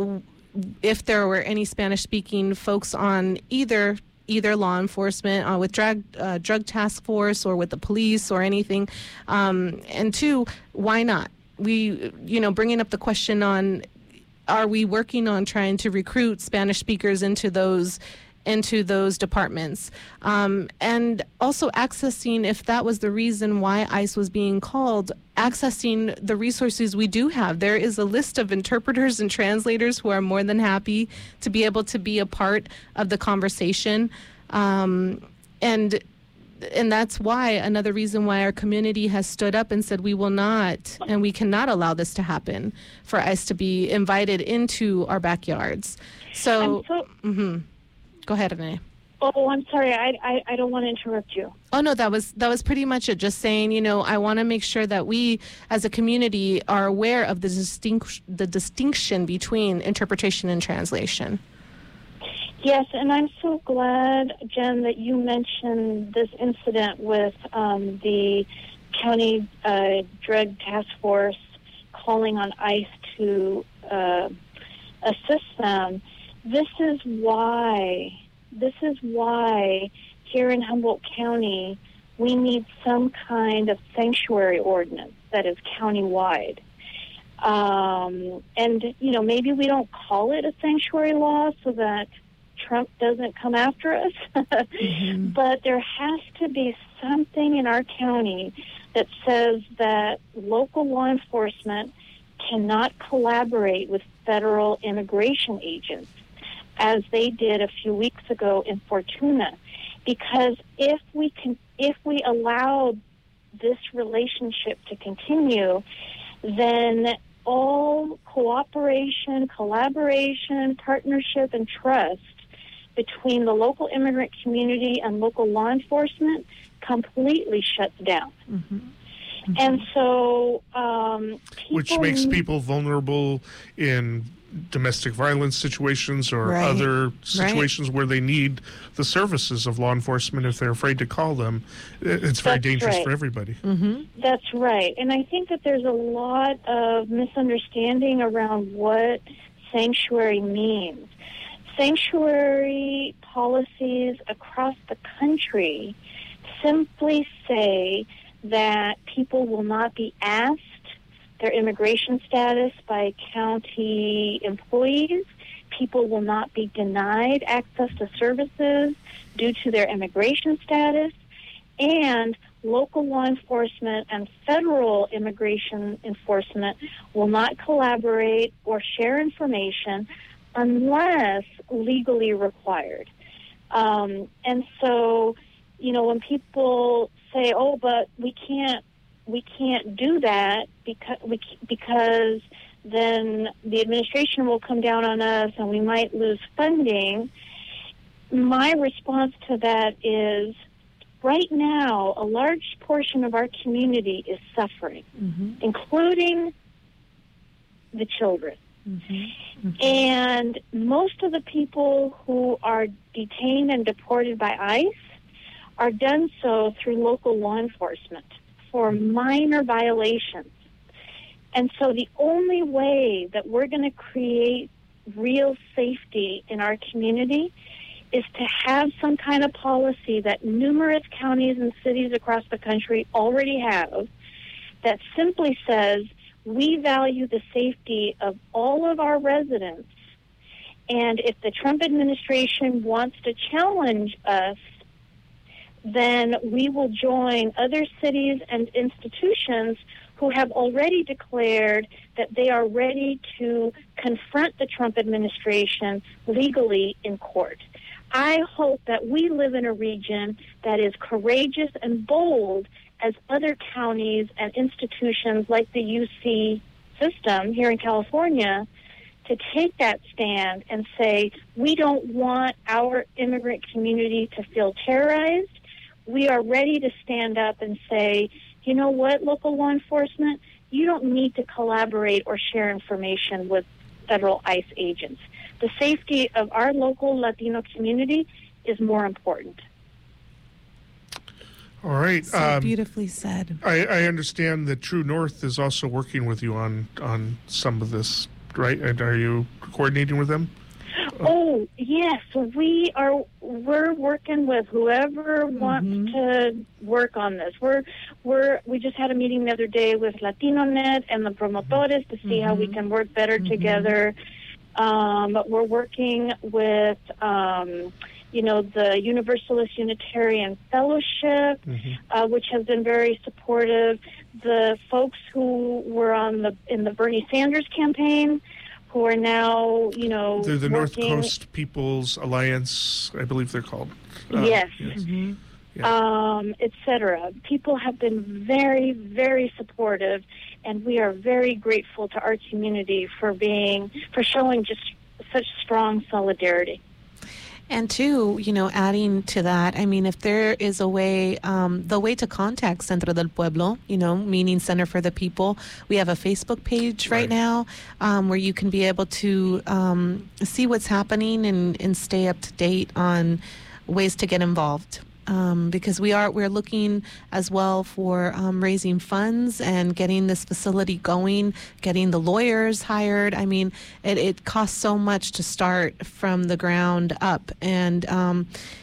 Speaker 3: if there were any Spanish-speaking folks on either either law enforcement, uh, with drug uh, drug task force, or with the police, or anything. Um, and two, why not? We, you know, bringing up the question on, are we working on trying to recruit Spanish speakers into those into those departments, um, and also accessing, if that was the reason why ICE was being called, accessing the resources we do have. There is a list of interpreters and translators who are more than happy to be able to be a part of the conversation, um, and and that's why, another reason why our community has stood up and said we will not and we cannot allow this to happen, for ICE to be invited into our backyards. So,
Speaker 4: I'm so
Speaker 3: mhm. Go ahead, Renee.
Speaker 4: Oh, I'm sorry. I, I, I don't want to interrupt you.
Speaker 3: Oh no, that was that was pretty much it. Just saying, you know, I want to make sure that we, as a community, are aware of the distinct the distinction between interpretation and translation.
Speaker 4: Yes, and I'm so glad, Jen, that you mentioned this incident with um, the county uh, drug task force calling on ICE to uh, assist them. This is why, this is why here in Humboldt County, we need some kind of sanctuary ordinance that is countywide. Um, and, you know, maybe we don't call it a sanctuary law so that Trump doesn't come after us, mm-hmm. but there has to be something in our county that says that local law enforcement cannot collaborate with federal immigration agents, as they did a few weeks ago in Fortuna. Because if we can, if we allow this relationship to continue, then all cooperation, collaboration, partnership, and trust between the local immigrant community and local law enforcement completely shuts down. Mm-hmm. Mm-hmm. And so, um, people
Speaker 2: which makes people vulnerable in domestic violence situations or
Speaker 3: right.
Speaker 2: other situations
Speaker 3: right.
Speaker 2: where they need the services of law enforcement. If they're afraid to call them, it's very
Speaker 4: That's
Speaker 2: dangerous
Speaker 4: right.
Speaker 2: for everybody.
Speaker 3: Mm-hmm.
Speaker 4: That's right. And I think that there's a lot of misunderstanding around what sanctuary means. Sanctuary policies across the country simply say that people will not be asked their immigration status by county employees. People will not be denied access to services due to their immigration status. And local law enforcement and federal immigration enforcement will not collaborate or share information unless legally required. Um, and so, you know, when people say, "Oh, but we can't, we can't do that because we because then the administration will come down on us and we might lose funding," my response to that is, right now, a large portion of our community is suffering, mm-hmm. including the children. Mm-hmm. Mm-hmm. And most of the people who are detained and deported by ICE are done so through local law enforcement for minor violations. And so the only way that we're going to create real safety in our community is to have some kind of policy that numerous counties and cities across the country already have that simply says, we value the safety of all of our residents, and if the Trump administration wants to challenge us, then we will join other cities and institutions who have already declared that they are ready to confront the Trump administration legally in court. I hope that we live in a region that is courageous and bold as other counties and institutions like the U C system here in California to take that stand and say, we don't want our immigrant community to feel terrorized. We are ready to stand up and say, you know what, local law enforcement, you don't need to collaborate or share information with federal ICE agents. The safety of our local Latino community is more important.
Speaker 2: All right.
Speaker 3: So
Speaker 2: um,
Speaker 3: beautifully said.
Speaker 2: I, I understand that True North is also working with you on, on some of this, right? And are you coordinating with them?
Speaker 4: Oh, yes. We are. We're working with whoever mm-hmm. wants to work on this. We're we're we just had a meeting the other day with LatinoNet and the promotores to see mm-hmm. how we can work better mm-hmm. together. Um, we're working with. Um, you know, the Universalist Unitarian Fellowship, mm-hmm. uh, which has been very supportive. The folks who were on the in the Bernie Sanders campaign, who are now, you know,
Speaker 2: they're the
Speaker 4: working.
Speaker 2: North Coast People's Alliance, I believe they're called.
Speaker 4: Uh, yes.
Speaker 2: yes.
Speaker 4: Mm-hmm. Yeah. Um, et cetera. People have been very, very supportive, and we are very grateful to our community for being, for showing just such strong solidarity.
Speaker 3: And two, you know, adding to that, I mean, if there is a way, um, the way to contact Centro del Pueblo, you know, meaning Center for the People, we have a Facebook page right, right now um, where you can be able to um, see what's happening and, and stay up to date on ways to get involved. Um, because we are we're looking as well for um, raising funds and getting this facility going, getting the lawyers hired. I mean, it, it costs so much to start from the ground up, and um,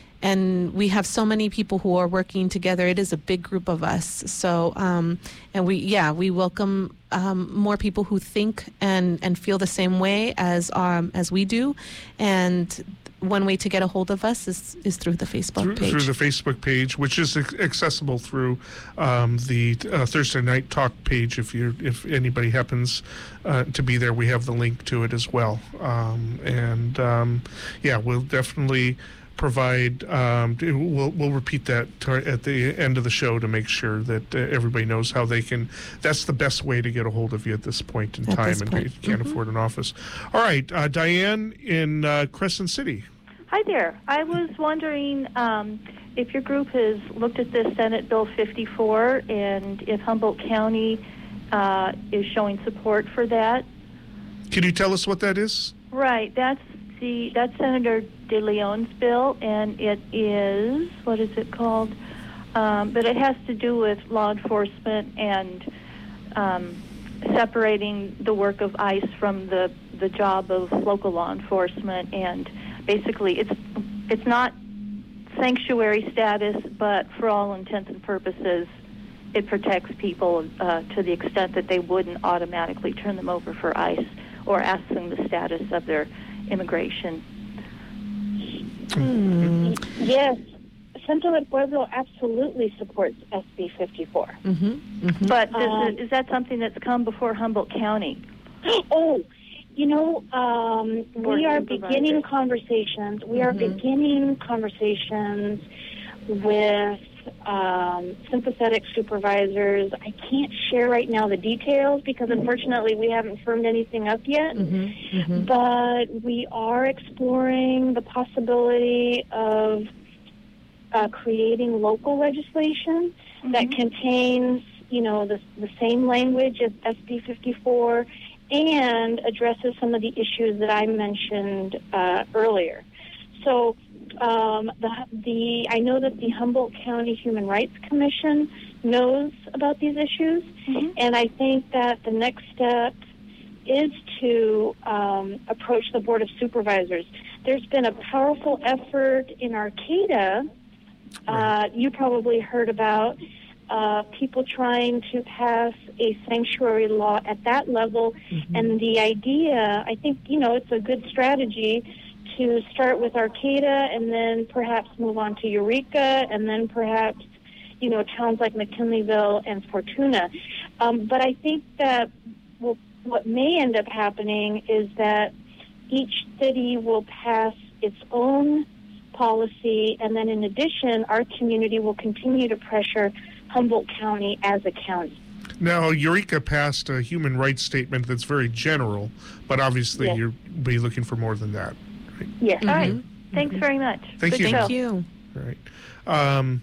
Speaker 3: and we have so many people who are working together. It is a big group of us. So um, and we yeah we welcome um, more people who think and and feel the same way as um, as we do, and. One way to get a hold of us is, is through the Facebook
Speaker 2: through,
Speaker 3: page.
Speaker 2: Through the Facebook page, which is accessible through um, the uh, Thursday Night Talk page. If you if anybody happens uh, to be there, we have the link to it as well. Um, and um, yeah, we'll definitely provide. Um, we'll we'll repeat that to, at the end of the show to make sure that uh, everybody knows how they can. That's the best way to get a hold of you at this point in
Speaker 3: at
Speaker 2: time, and
Speaker 3: point.
Speaker 2: you can't
Speaker 3: mm-hmm.
Speaker 2: afford an office. All right, uh, Diane in uh, Crescent City.
Speaker 5: Hi there. I was wondering um, if your group has looked at this Senate Bill fifty-four and if Humboldt County uh, is showing support for that.
Speaker 2: Can you tell us what that is?
Speaker 5: Right. That's the that's Senator De Leon's bill, and it is, what is it called? Um, but it has to do with law enforcement and um, separating the work of ICE from the the job of local law enforcement, and basically it's it's not sanctuary status, but for all intents and purposes, it protects people uh, to the extent that they wouldn't automatically turn them over for ICE or ask them the status of their immigration.
Speaker 4: Hmm. Yes, Centro del Pueblo absolutely supports S B fifty-four.
Speaker 3: Mm-hmm. Mm-hmm.
Speaker 5: But is,
Speaker 4: Um,
Speaker 5: it, is that something that's come before Humboldt County?
Speaker 4: Oh, you know, um,
Speaker 5: Board
Speaker 4: we are
Speaker 5: supervisor.
Speaker 4: beginning conversations. We are
Speaker 3: Mhm.
Speaker 4: beginning conversations with um, sympathetic supervisors. I can't share right now the details because unfortunately we haven't firmed anything up yet.
Speaker 3: Mm-hmm. Mm-hmm.
Speaker 4: But we are exploring the possibility of uh, creating local legislation that contains, you know, the, the same language as S B fifty-four and addresses some of the issues that I mentioned uh, earlier. So um, the, the I know that the Humboldt County Human Rights Commission knows about these issues,
Speaker 5: Mm-hmm.
Speaker 4: and I think that the next step is to um, approach the Board of Supervisors. There's been a powerful effort in Arcata, uh, you probably heard about, uh, people trying to pass a sanctuary law at that level.
Speaker 3: Mm-hmm.
Speaker 4: And the idea, I think, you know, it's a good strategy to start with Arcata and then perhaps move on to Eureka and then perhaps, you know, towns like McKinleyville and Fortuna. Um, but I think that well, what may end up happening is that each city will pass its own policy, and then in addition, our community will continue to pressure Humboldt County as a county.
Speaker 2: Now, Eureka passed a human rights statement that's very general, but obviously
Speaker 4: Yes.
Speaker 2: you'll be looking for more than that. Right?
Speaker 4: Yes.
Speaker 5: All right. Thanks very much.
Speaker 2: Thank
Speaker 5: Good
Speaker 2: you.
Speaker 5: show.
Speaker 3: Thank you.
Speaker 2: Right. Um,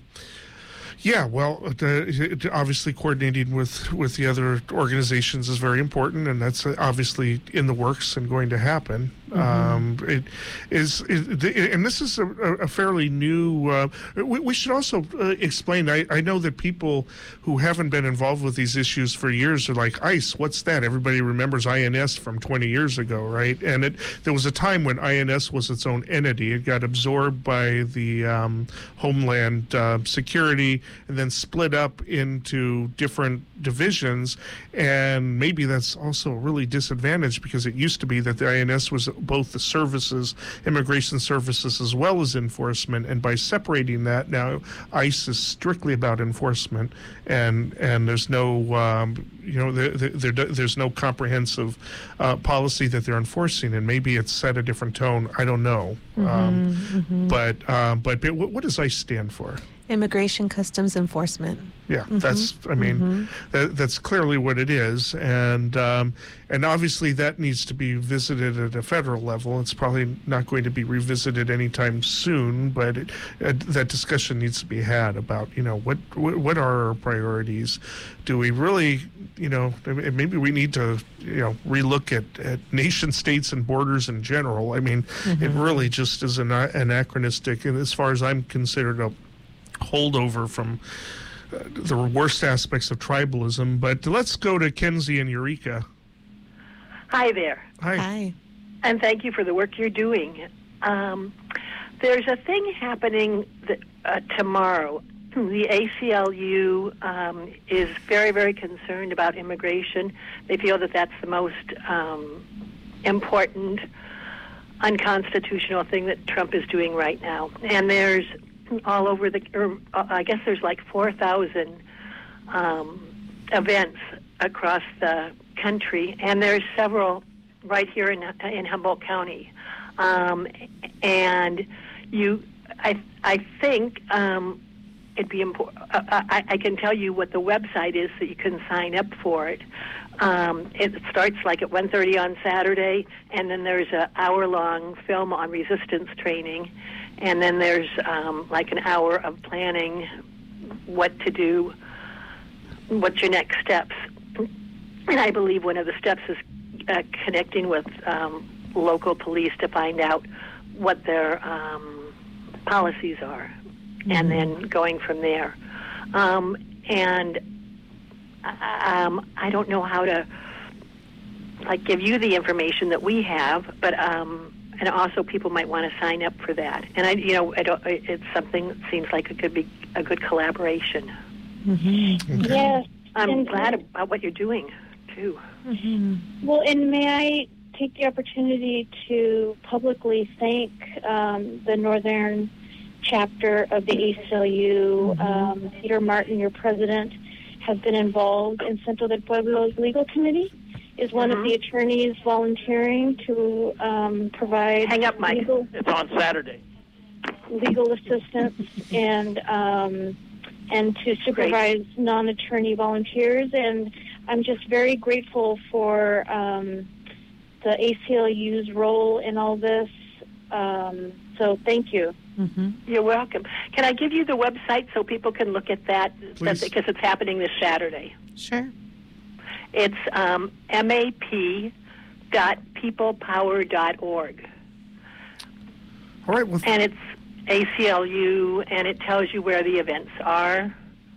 Speaker 2: yeah, well, the, obviously coordinating with, with the other organizations is very important, and that's obviously in the works and going to happen. Mm-hmm. Um, it is, it, and this is a, a fairly new. Uh, we, we should also uh, explain. I, I know that people who haven't been involved with these issues for years are like, ICE, what's that? Everybody remembers I N S from twenty years ago, right? And it there was a time when I N S was its own entity. It got absorbed by the um, Homeland uh, Security and then split up into different divisions. And maybe that's also a really disadvantage because it used to be that the I N S was both the services, immigration services, as well as enforcement. And by separating that, now ICE is strictly about enforcement, and and there's no um, you know there, there, there's no comprehensive uh, policy that they're enforcing, and maybe it's set a different tone. I don't know,
Speaker 3: Mm-hmm,
Speaker 2: um,
Speaker 3: mm-hmm.
Speaker 2: but um, but but what, what does ICE stand for?
Speaker 3: Immigration Customs Enforcement.
Speaker 2: Yeah, that's, I mean,
Speaker 3: Mhm.
Speaker 2: that, that's clearly what it is. And um, and obviously that needs to be visited at a federal level. It's probably not going to be revisited anytime soon, but it, uh, that discussion needs to be had about, you know, what, what, what are our priorities? Do we really, you know, maybe we need to, you know, relook at, at nation states and borders in general. I mean, it really just is an anachronistic, and as far as I'm considered a holdover from uh, the worst aspects of tribalism. But let's go to Kenzie and Eureka.
Speaker 6: Hi there,
Speaker 2: Hi.
Speaker 3: Hi.
Speaker 6: and thank you for the work you're doing. Um, there's a thing happening that, uh, tomorrow. The A C L U um, is very, very concerned about immigration. They feel that that's the most um, important unconstitutional thing that Trump is doing right now. And there's all over the, or uh, I guess there's like four thousand um, events across the country, and there's several right here in in Humboldt County. Um, and you, I, I think um, it'd be important. I, I can tell you what the website is so you can sign up for it. Um, it starts like at one thirty on Saturday, and then there's an hour-long film on resistance training, and then there's um, like an hour of planning what to do, what's your next steps. And I believe one of the steps is uh, connecting with um, local police to find out what their um, policies are, mm-hmm. and then going from there. Um, and um, I don't know how to like give you the information that we have, but um, and also people might want to sign up for that. And I, you know, I don't, it's something that seems like it could be a good collaboration.
Speaker 3: Mm-hmm.
Speaker 2: Okay.
Speaker 4: Yes.
Speaker 6: I'm
Speaker 4: and,
Speaker 6: glad about what you're doing too.
Speaker 3: Mm-hmm.
Speaker 4: Well, and may I take the opportunity to publicly thank um, the Northern chapter of the A C L U.
Speaker 3: Mm-hmm.
Speaker 4: Um, Peter Martin, your president, has been involved in Centro del Pueblo's legal committee, is one
Speaker 6: Mm-hmm.
Speaker 4: of the attorneys volunteering to um, provide
Speaker 6: Hang up, Mike.
Speaker 4: legal,
Speaker 7: It's on Saturday.
Speaker 4: legal assistance and um, and to supervise non-attorney volunteers. And I'm just very grateful for um, the A C L U's role in all this. Um, so thank you.
Speaker 3: Mm-hmm.
Speaker 6: You're welcome. Can I give you the website so people can look at that?
Speaker 2: Please.
Speaker 6: Because it's happening this Saturday.
Speaker 3: Sure.
Speaker 6: It's um, map dot peoplepower dot org.
Speaker 2: All right. Well,
Speaker 6: And it's A C L U, and it tells you where the events are.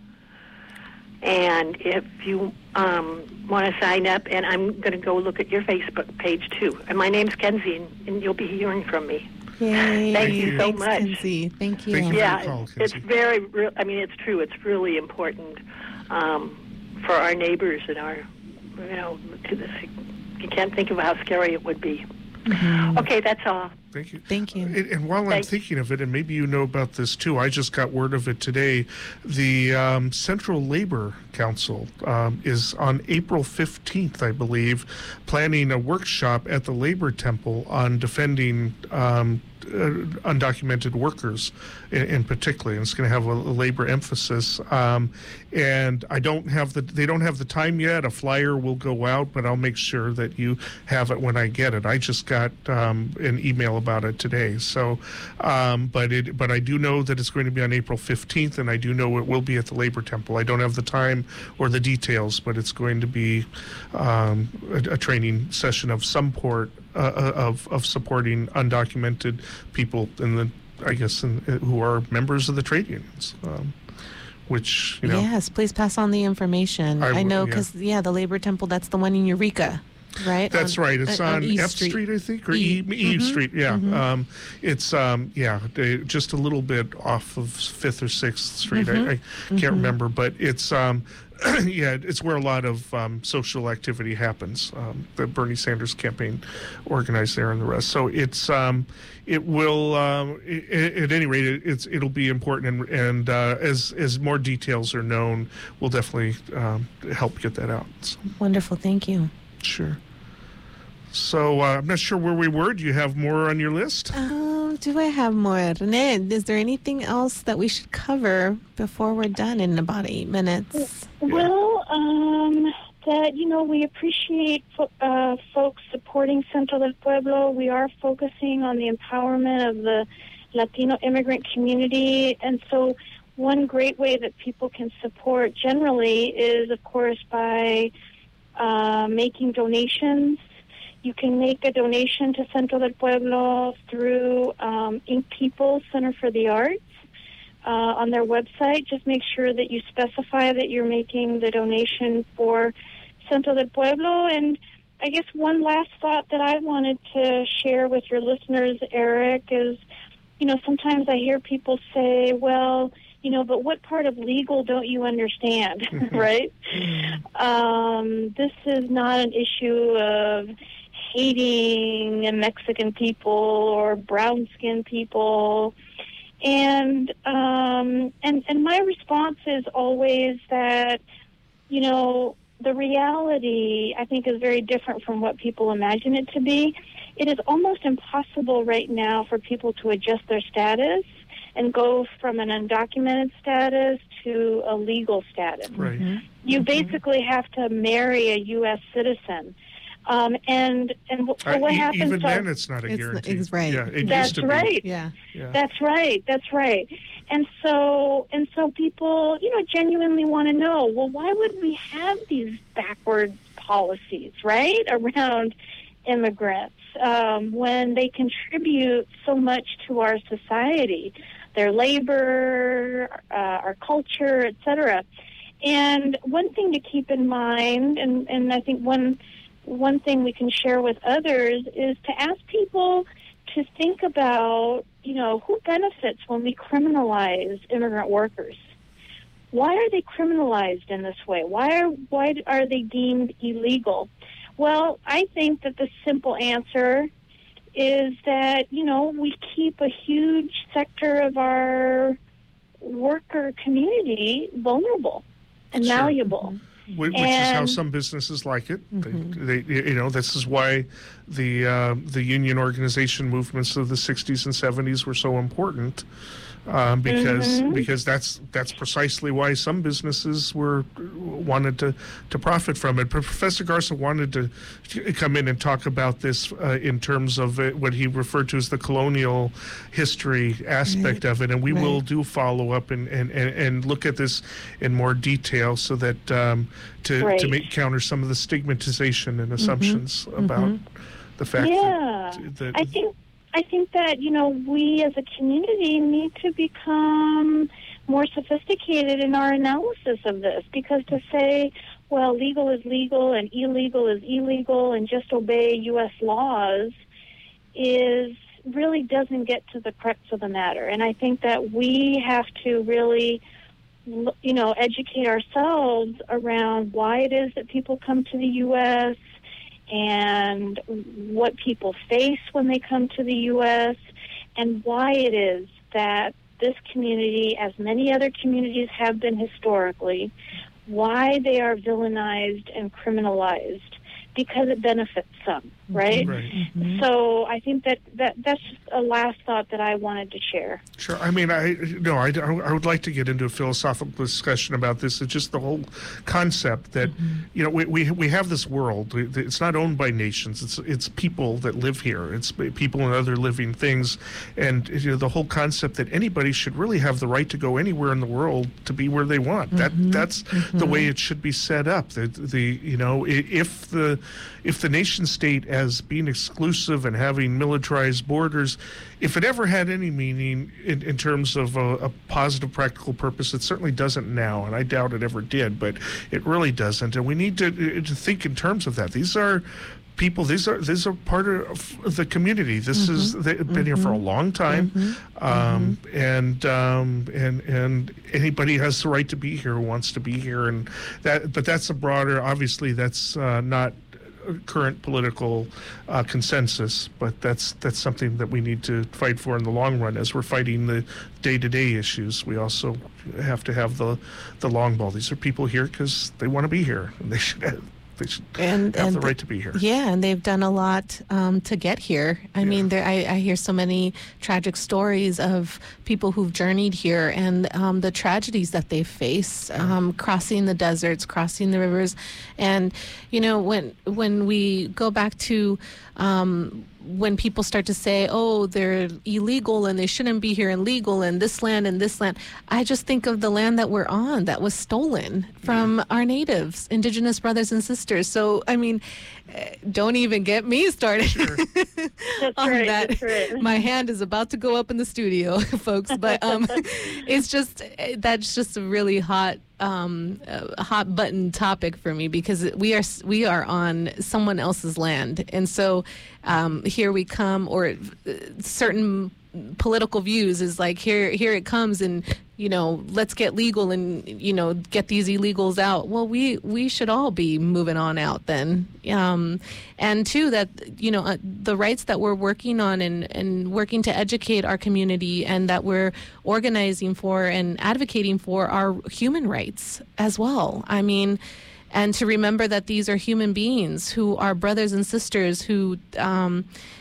Speaker 6: And if you um, want to sign up, and I'm going to go look at your Facebook page too. And my name's Kenzie, and, and you'll be hearing from me.
Speaker 3: Yay.
Speaker 6: Thank you so
Speaker 3: Thanks,
Speaker 6: much.
Speaker 3: Kenzie. Thank you.
Speaker 2: Thank you.
Speaker 6: Yeah,
Speaker 2: call,
Speaker 6: it's,
Speaker 2: Kenzie.
Speaker 6: it's very. Re- I mean, it's true. It's really important um, for our neighbors and our, you know, to this. You can't think of how scary it would be.
Speaker 3: Mhm.
Speaker 6: Okay, that's all.
Speaker 2: Thank you.
Speaker 3: Thank you.
Speaker 2: And, and while I'm
Speaker 6: Thank-
Speaker 2: thinking of it, and maybe you know about this too, I just got word of it today. The um, Central Labor Council um, is on April fifteenth, I believe, planning a workshop at the Labor Temple on defending um, uh, undocumented workers in, in particular. And it's going to have a, a labor emphasis. Um, and I don't have the, they don't have the time yet. A flyer will go out, but I'll make sure that you have it when I get it. I just got um, an email about it today. So, um, but it, but I do know that it's going to be on April fifteenth, and I do know it will be at the Labor Temple. I don't have the time or the details, but it's going to be um, a, a training session of some port uh, of of supporting undocumented people in the, I guess, in, who are members of the trade unions. Um, which, you know,
Speaker 3: Yes, please pass on the information.
Speaker 2: I
Speaker 3: I,
Speaker 2: will,
Speaker 3: know
Speaker 2: yeah.
Speaker 3: because, yeah. the Labor Temple, that's the one in Eureka, right?
Speaker 2: That's
Speaker 3: On-
Speaker 2: right. It's
Speaker 3: uh,
Speaker 2: on,
Speaker 3: East
Speaker 2: F Street. I think, or E,
Speaker 3: E.
Speaker 2: e
Speaker 3: Mhm.
Speaker 2: Street. Yeah.
Speaker 3: Mhm.
Speaker 2: Um, it's um, yeah, they- just a little bit off of Fifth or Sixth Street.
Speaker 3: Mhm.
Speaker 2: I, I can't
Speaker 3: Mhm.
Speaker 2: remember, but it's um, yeah, it's where a lot of um, social activity happens. Um, the Bernie Sanders campaign organized there and the rest. So it's um, it will um, i i at any rate it, it's it'll be important, and, and uh, as as more details are known, we'll definitely um, help get that out. So,
Speaker 3: Wonderful. Thank you.
Speaker 2: sure. So uh, I'm not sure where we were. Do you have more on your list?
Speaker 3: Um, do I have more? Renee, is there anything else that we should cover before we're done in about eight minutes?
Speaker 4: Well, um, that, you know, we appreciate fo- uh, folks supporting Centro del Pueblo. We are focusing on the empowerment of the Latino immigrant community. And so one great way that people can support generally is, of course, by uh, making donations. You can make a donation to Centro del Pueblo through um, Ink People Center for the Arts. Uh, on their website, just make sure that you specify that you're making the donation for Centro del Pueblo. And I guess one last thought that I wanted to share with your listeners, Eric, is, you know, sometimes I hear people say, well, you know, but what part of legal don't you understand, right? Um, this is not an issue of hating Mexican people or brown-skinned people. And um, and and my response is always that, you know, the reality, I think, is very different from what people imagine it to be. It is almost impossible right now for people to adjust their status and go from an undocumented status to a legal status.
Speaker 2: Right.
Speaker 3: Mm-hmm.
Speaker 4: You basically have to marry a U S citizen. Um, and and so
Speaker 2: Uh,
Speaker 4: what
Speaker 2: e-
Speaker 4: happens?
Speaker 2: even
Speaker 4: so-
Speaker 2: then, it's not a
Speaker 3: It's-
Speaker 2: guarantee.
Speaker 3: it's right.
Speaker 2: Yeah, it
Speaker 4: That's
Speaker 2: used to be.
Speaker 4: right.
Speaker 3: Yeah.
Speaker 2: Yeah.
Speaker 4: That's right. That's right. And so and so people, you know, genuinely want to know, well, why would we have these backward policies, right, around immigrants um, when they contribute so much to our society, their labor, uh, our culture, et cetera. And one thing to keep in mind, and, and I think one one thing we can share with others is to ask people to think about, you know, who benefits when we criminalize immigrant workers? Why are they criminalized in this way? Why are why are they deemed illegal? Well, I think that the simple answer is that, you know, we keep a huge sector of our worker community vulnerable and
Speaker 2: Sure.
Speaker 4: malleable.
Speaker 2: Wh- Which is how
Speaker 4: And-
Speaker 2: some businesses like it.
Speaker 3: Mm-hmm.
Speaker 2: They, they, you know, this is why the uh, the union organization movements of the sixties and seventies were so important, um, because
Speaker 4: Mhm.
Speaker 2: because that's that's precisely why some businesses were wanted to, to profit from it. But Professor Garza wanted to come in and talk about this uh, in terms of uh, what he referred to as the colonial history aspect
Speaker 3: Right.
Speaker 2: of it, and we will
Speaker 3: Right.
Speaker 2: do follow up and, and, and, and look at this in more detail so that um, to to
Speaker 4: Great.
Speaker 2: make counter some of the stigmatization and assumptions about the fact
Speaker 4: Yeah,
Speaker 2: that, that
Speaker 4: I think I think that, you know, we as a community need to become more sophisticated in our analysis of this, because to say, well, legal is legal and illegal is illegal and just obey U S laws is really doesn't get to the crux of the matter. And I think that we have to really, you know, educate ourselves around why it is that people come to the U S and what people face when they come to the U S and why it is that this community, as many other communities have been historically, why they are villainized and criminalized, because it benefits some, right?
Speaker 2: right.
Speaker 4: So I think that, that that's just a last thought that I wanted to share.
Speaker 2: Sure. I mean, I no, I, I would like to get into a philosophical discussion about this. It's just the whole concept that you know we, we we have this world. It's not owned by nations. It's it's people that live here. It's people and other living things, and you know the whole concept that anybody should really have the right to go anywhere in the world to be where they want. That that's the way it should be set up. The the you know i- if the if the nation state as being exclusive and having militarized borders, if it ever had any meaning in, in terms of a, a positive practical purpose, it certainly doesn't now, and I doubt it ever did, but it really doesn't. And we need to, to think in terms of that. These are people, these are these are part of the community. This is they've been here for a long time, um, and um, and and anybody has the right to be here who wants to be here, and that. But that's a broader. Obviously, that's uh, not current political uh, consensus, but that's that's something that we need to fight for in the long run. As we're fighting the day-to-day issues, we also have to have the the long ball. These are people here because they want to be here, and they should have, they should
Speaker 3: And-
Speaker 2: have
Speaker 3: and
Speaker 2: the
Speaker 3: the-
Speaker 2: right to be here.
Speaker 3: Yeah, and they've done a lot um, to get here. I mean, there, I, I hear so many tragic stories of people who've journeyed here and um, the tragedies that they face, um, crossing the deserts, crossing the rivers, and you know, when when we go back to um, when people start to say, oh, they're illegal and they shouldn't be here and legal and this land and this land, I just think of the land that we're on that was stolen from our natives, indigenous brothers and sisters. So, I mean, eh, don't even get me started
Speaker 4: That's
Speaker 3: on
Speaker 4: right.
Speaker 3: that.
Speaker 4: That's right.
Speaker 3: My hand is about to go up in the studio, folks. But um, it's just, eh, that's just a really hot um uh, hot button topic for me, because we are we are on someone else's land, and so um here we come, or uh, certain political views is like here here it comes, and you know, let's get legal and you know get these illegals out. Well, we we should all be moving on out then, um and two, that you know uh, the rights that we're working on and and working to educate our community and that we're organizing for and advocating for are human rights as well. I mean, and to remember that these are human beings who are brothers and sisters who um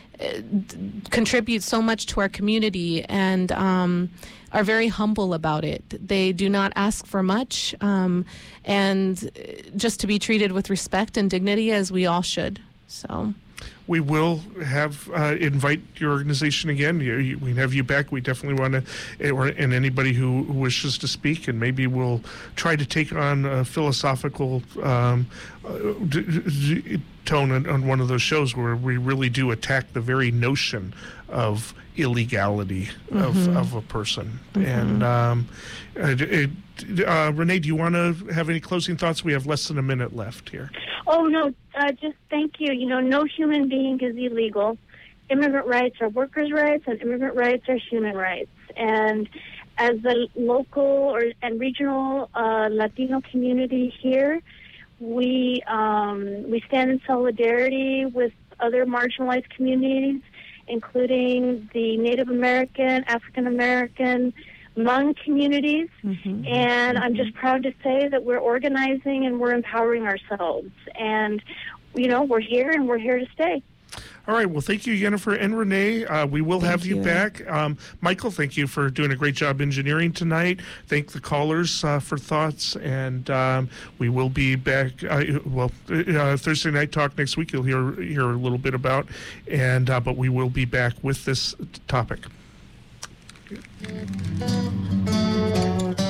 Speaker 3: contribute so much to our community and um, are very humble about it. They do not ask for much, um, and just to be treated with respect and dignity, as we all should. So
Speaker 2: We will have uh, invite your organization again. You, you, we have you back. We definitely want to, or and anybody who wishes to speak, and maybe we'll try to take on a philosophical um, uh, d- d- tone on, on one of those shows where we really do attack the very notion of illegality of,
Speaker 3: Mm-hmm.
Speaker 2: of a person. And um, it, it, uh, Renee, do you want to have any closing thoughts? We have less than a minute left here.
Speaker 4: Oh, no, uh, just thank you. You know, no human being is illegal. Immigrant rights are workers' rights, and immigrant rights are human rights. And as the local or and regional uh, Latino community here, we um, we stand in solidarity with other marginalized communities, including the Native American, African American, Hmong communities.
Speaker 3: Mm-hmm.
Speaker 4: And I'm just proud to say that we're organizing and we're empowering ourselves. And, you know, we're here and we're here to stay.
Speaker 2: All right. Well, thank you, Jennifer and Renee. Uh, we will
Speaker 3: Thank
Speaker 2: have you,
Speaker 3: you.
Speaker 2: back. Um, Michael, thank you for doing a great job engineering tonight. Thank the callers uh, for thoughts. And um, we will be back, uh, well, uh, Thursday Night Talk next week. You'll hear, hear a little bit about. And uh, but we will be back with this topic.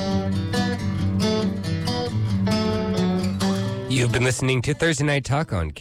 Speaker 1: You've been listening to Thursday Night Talk on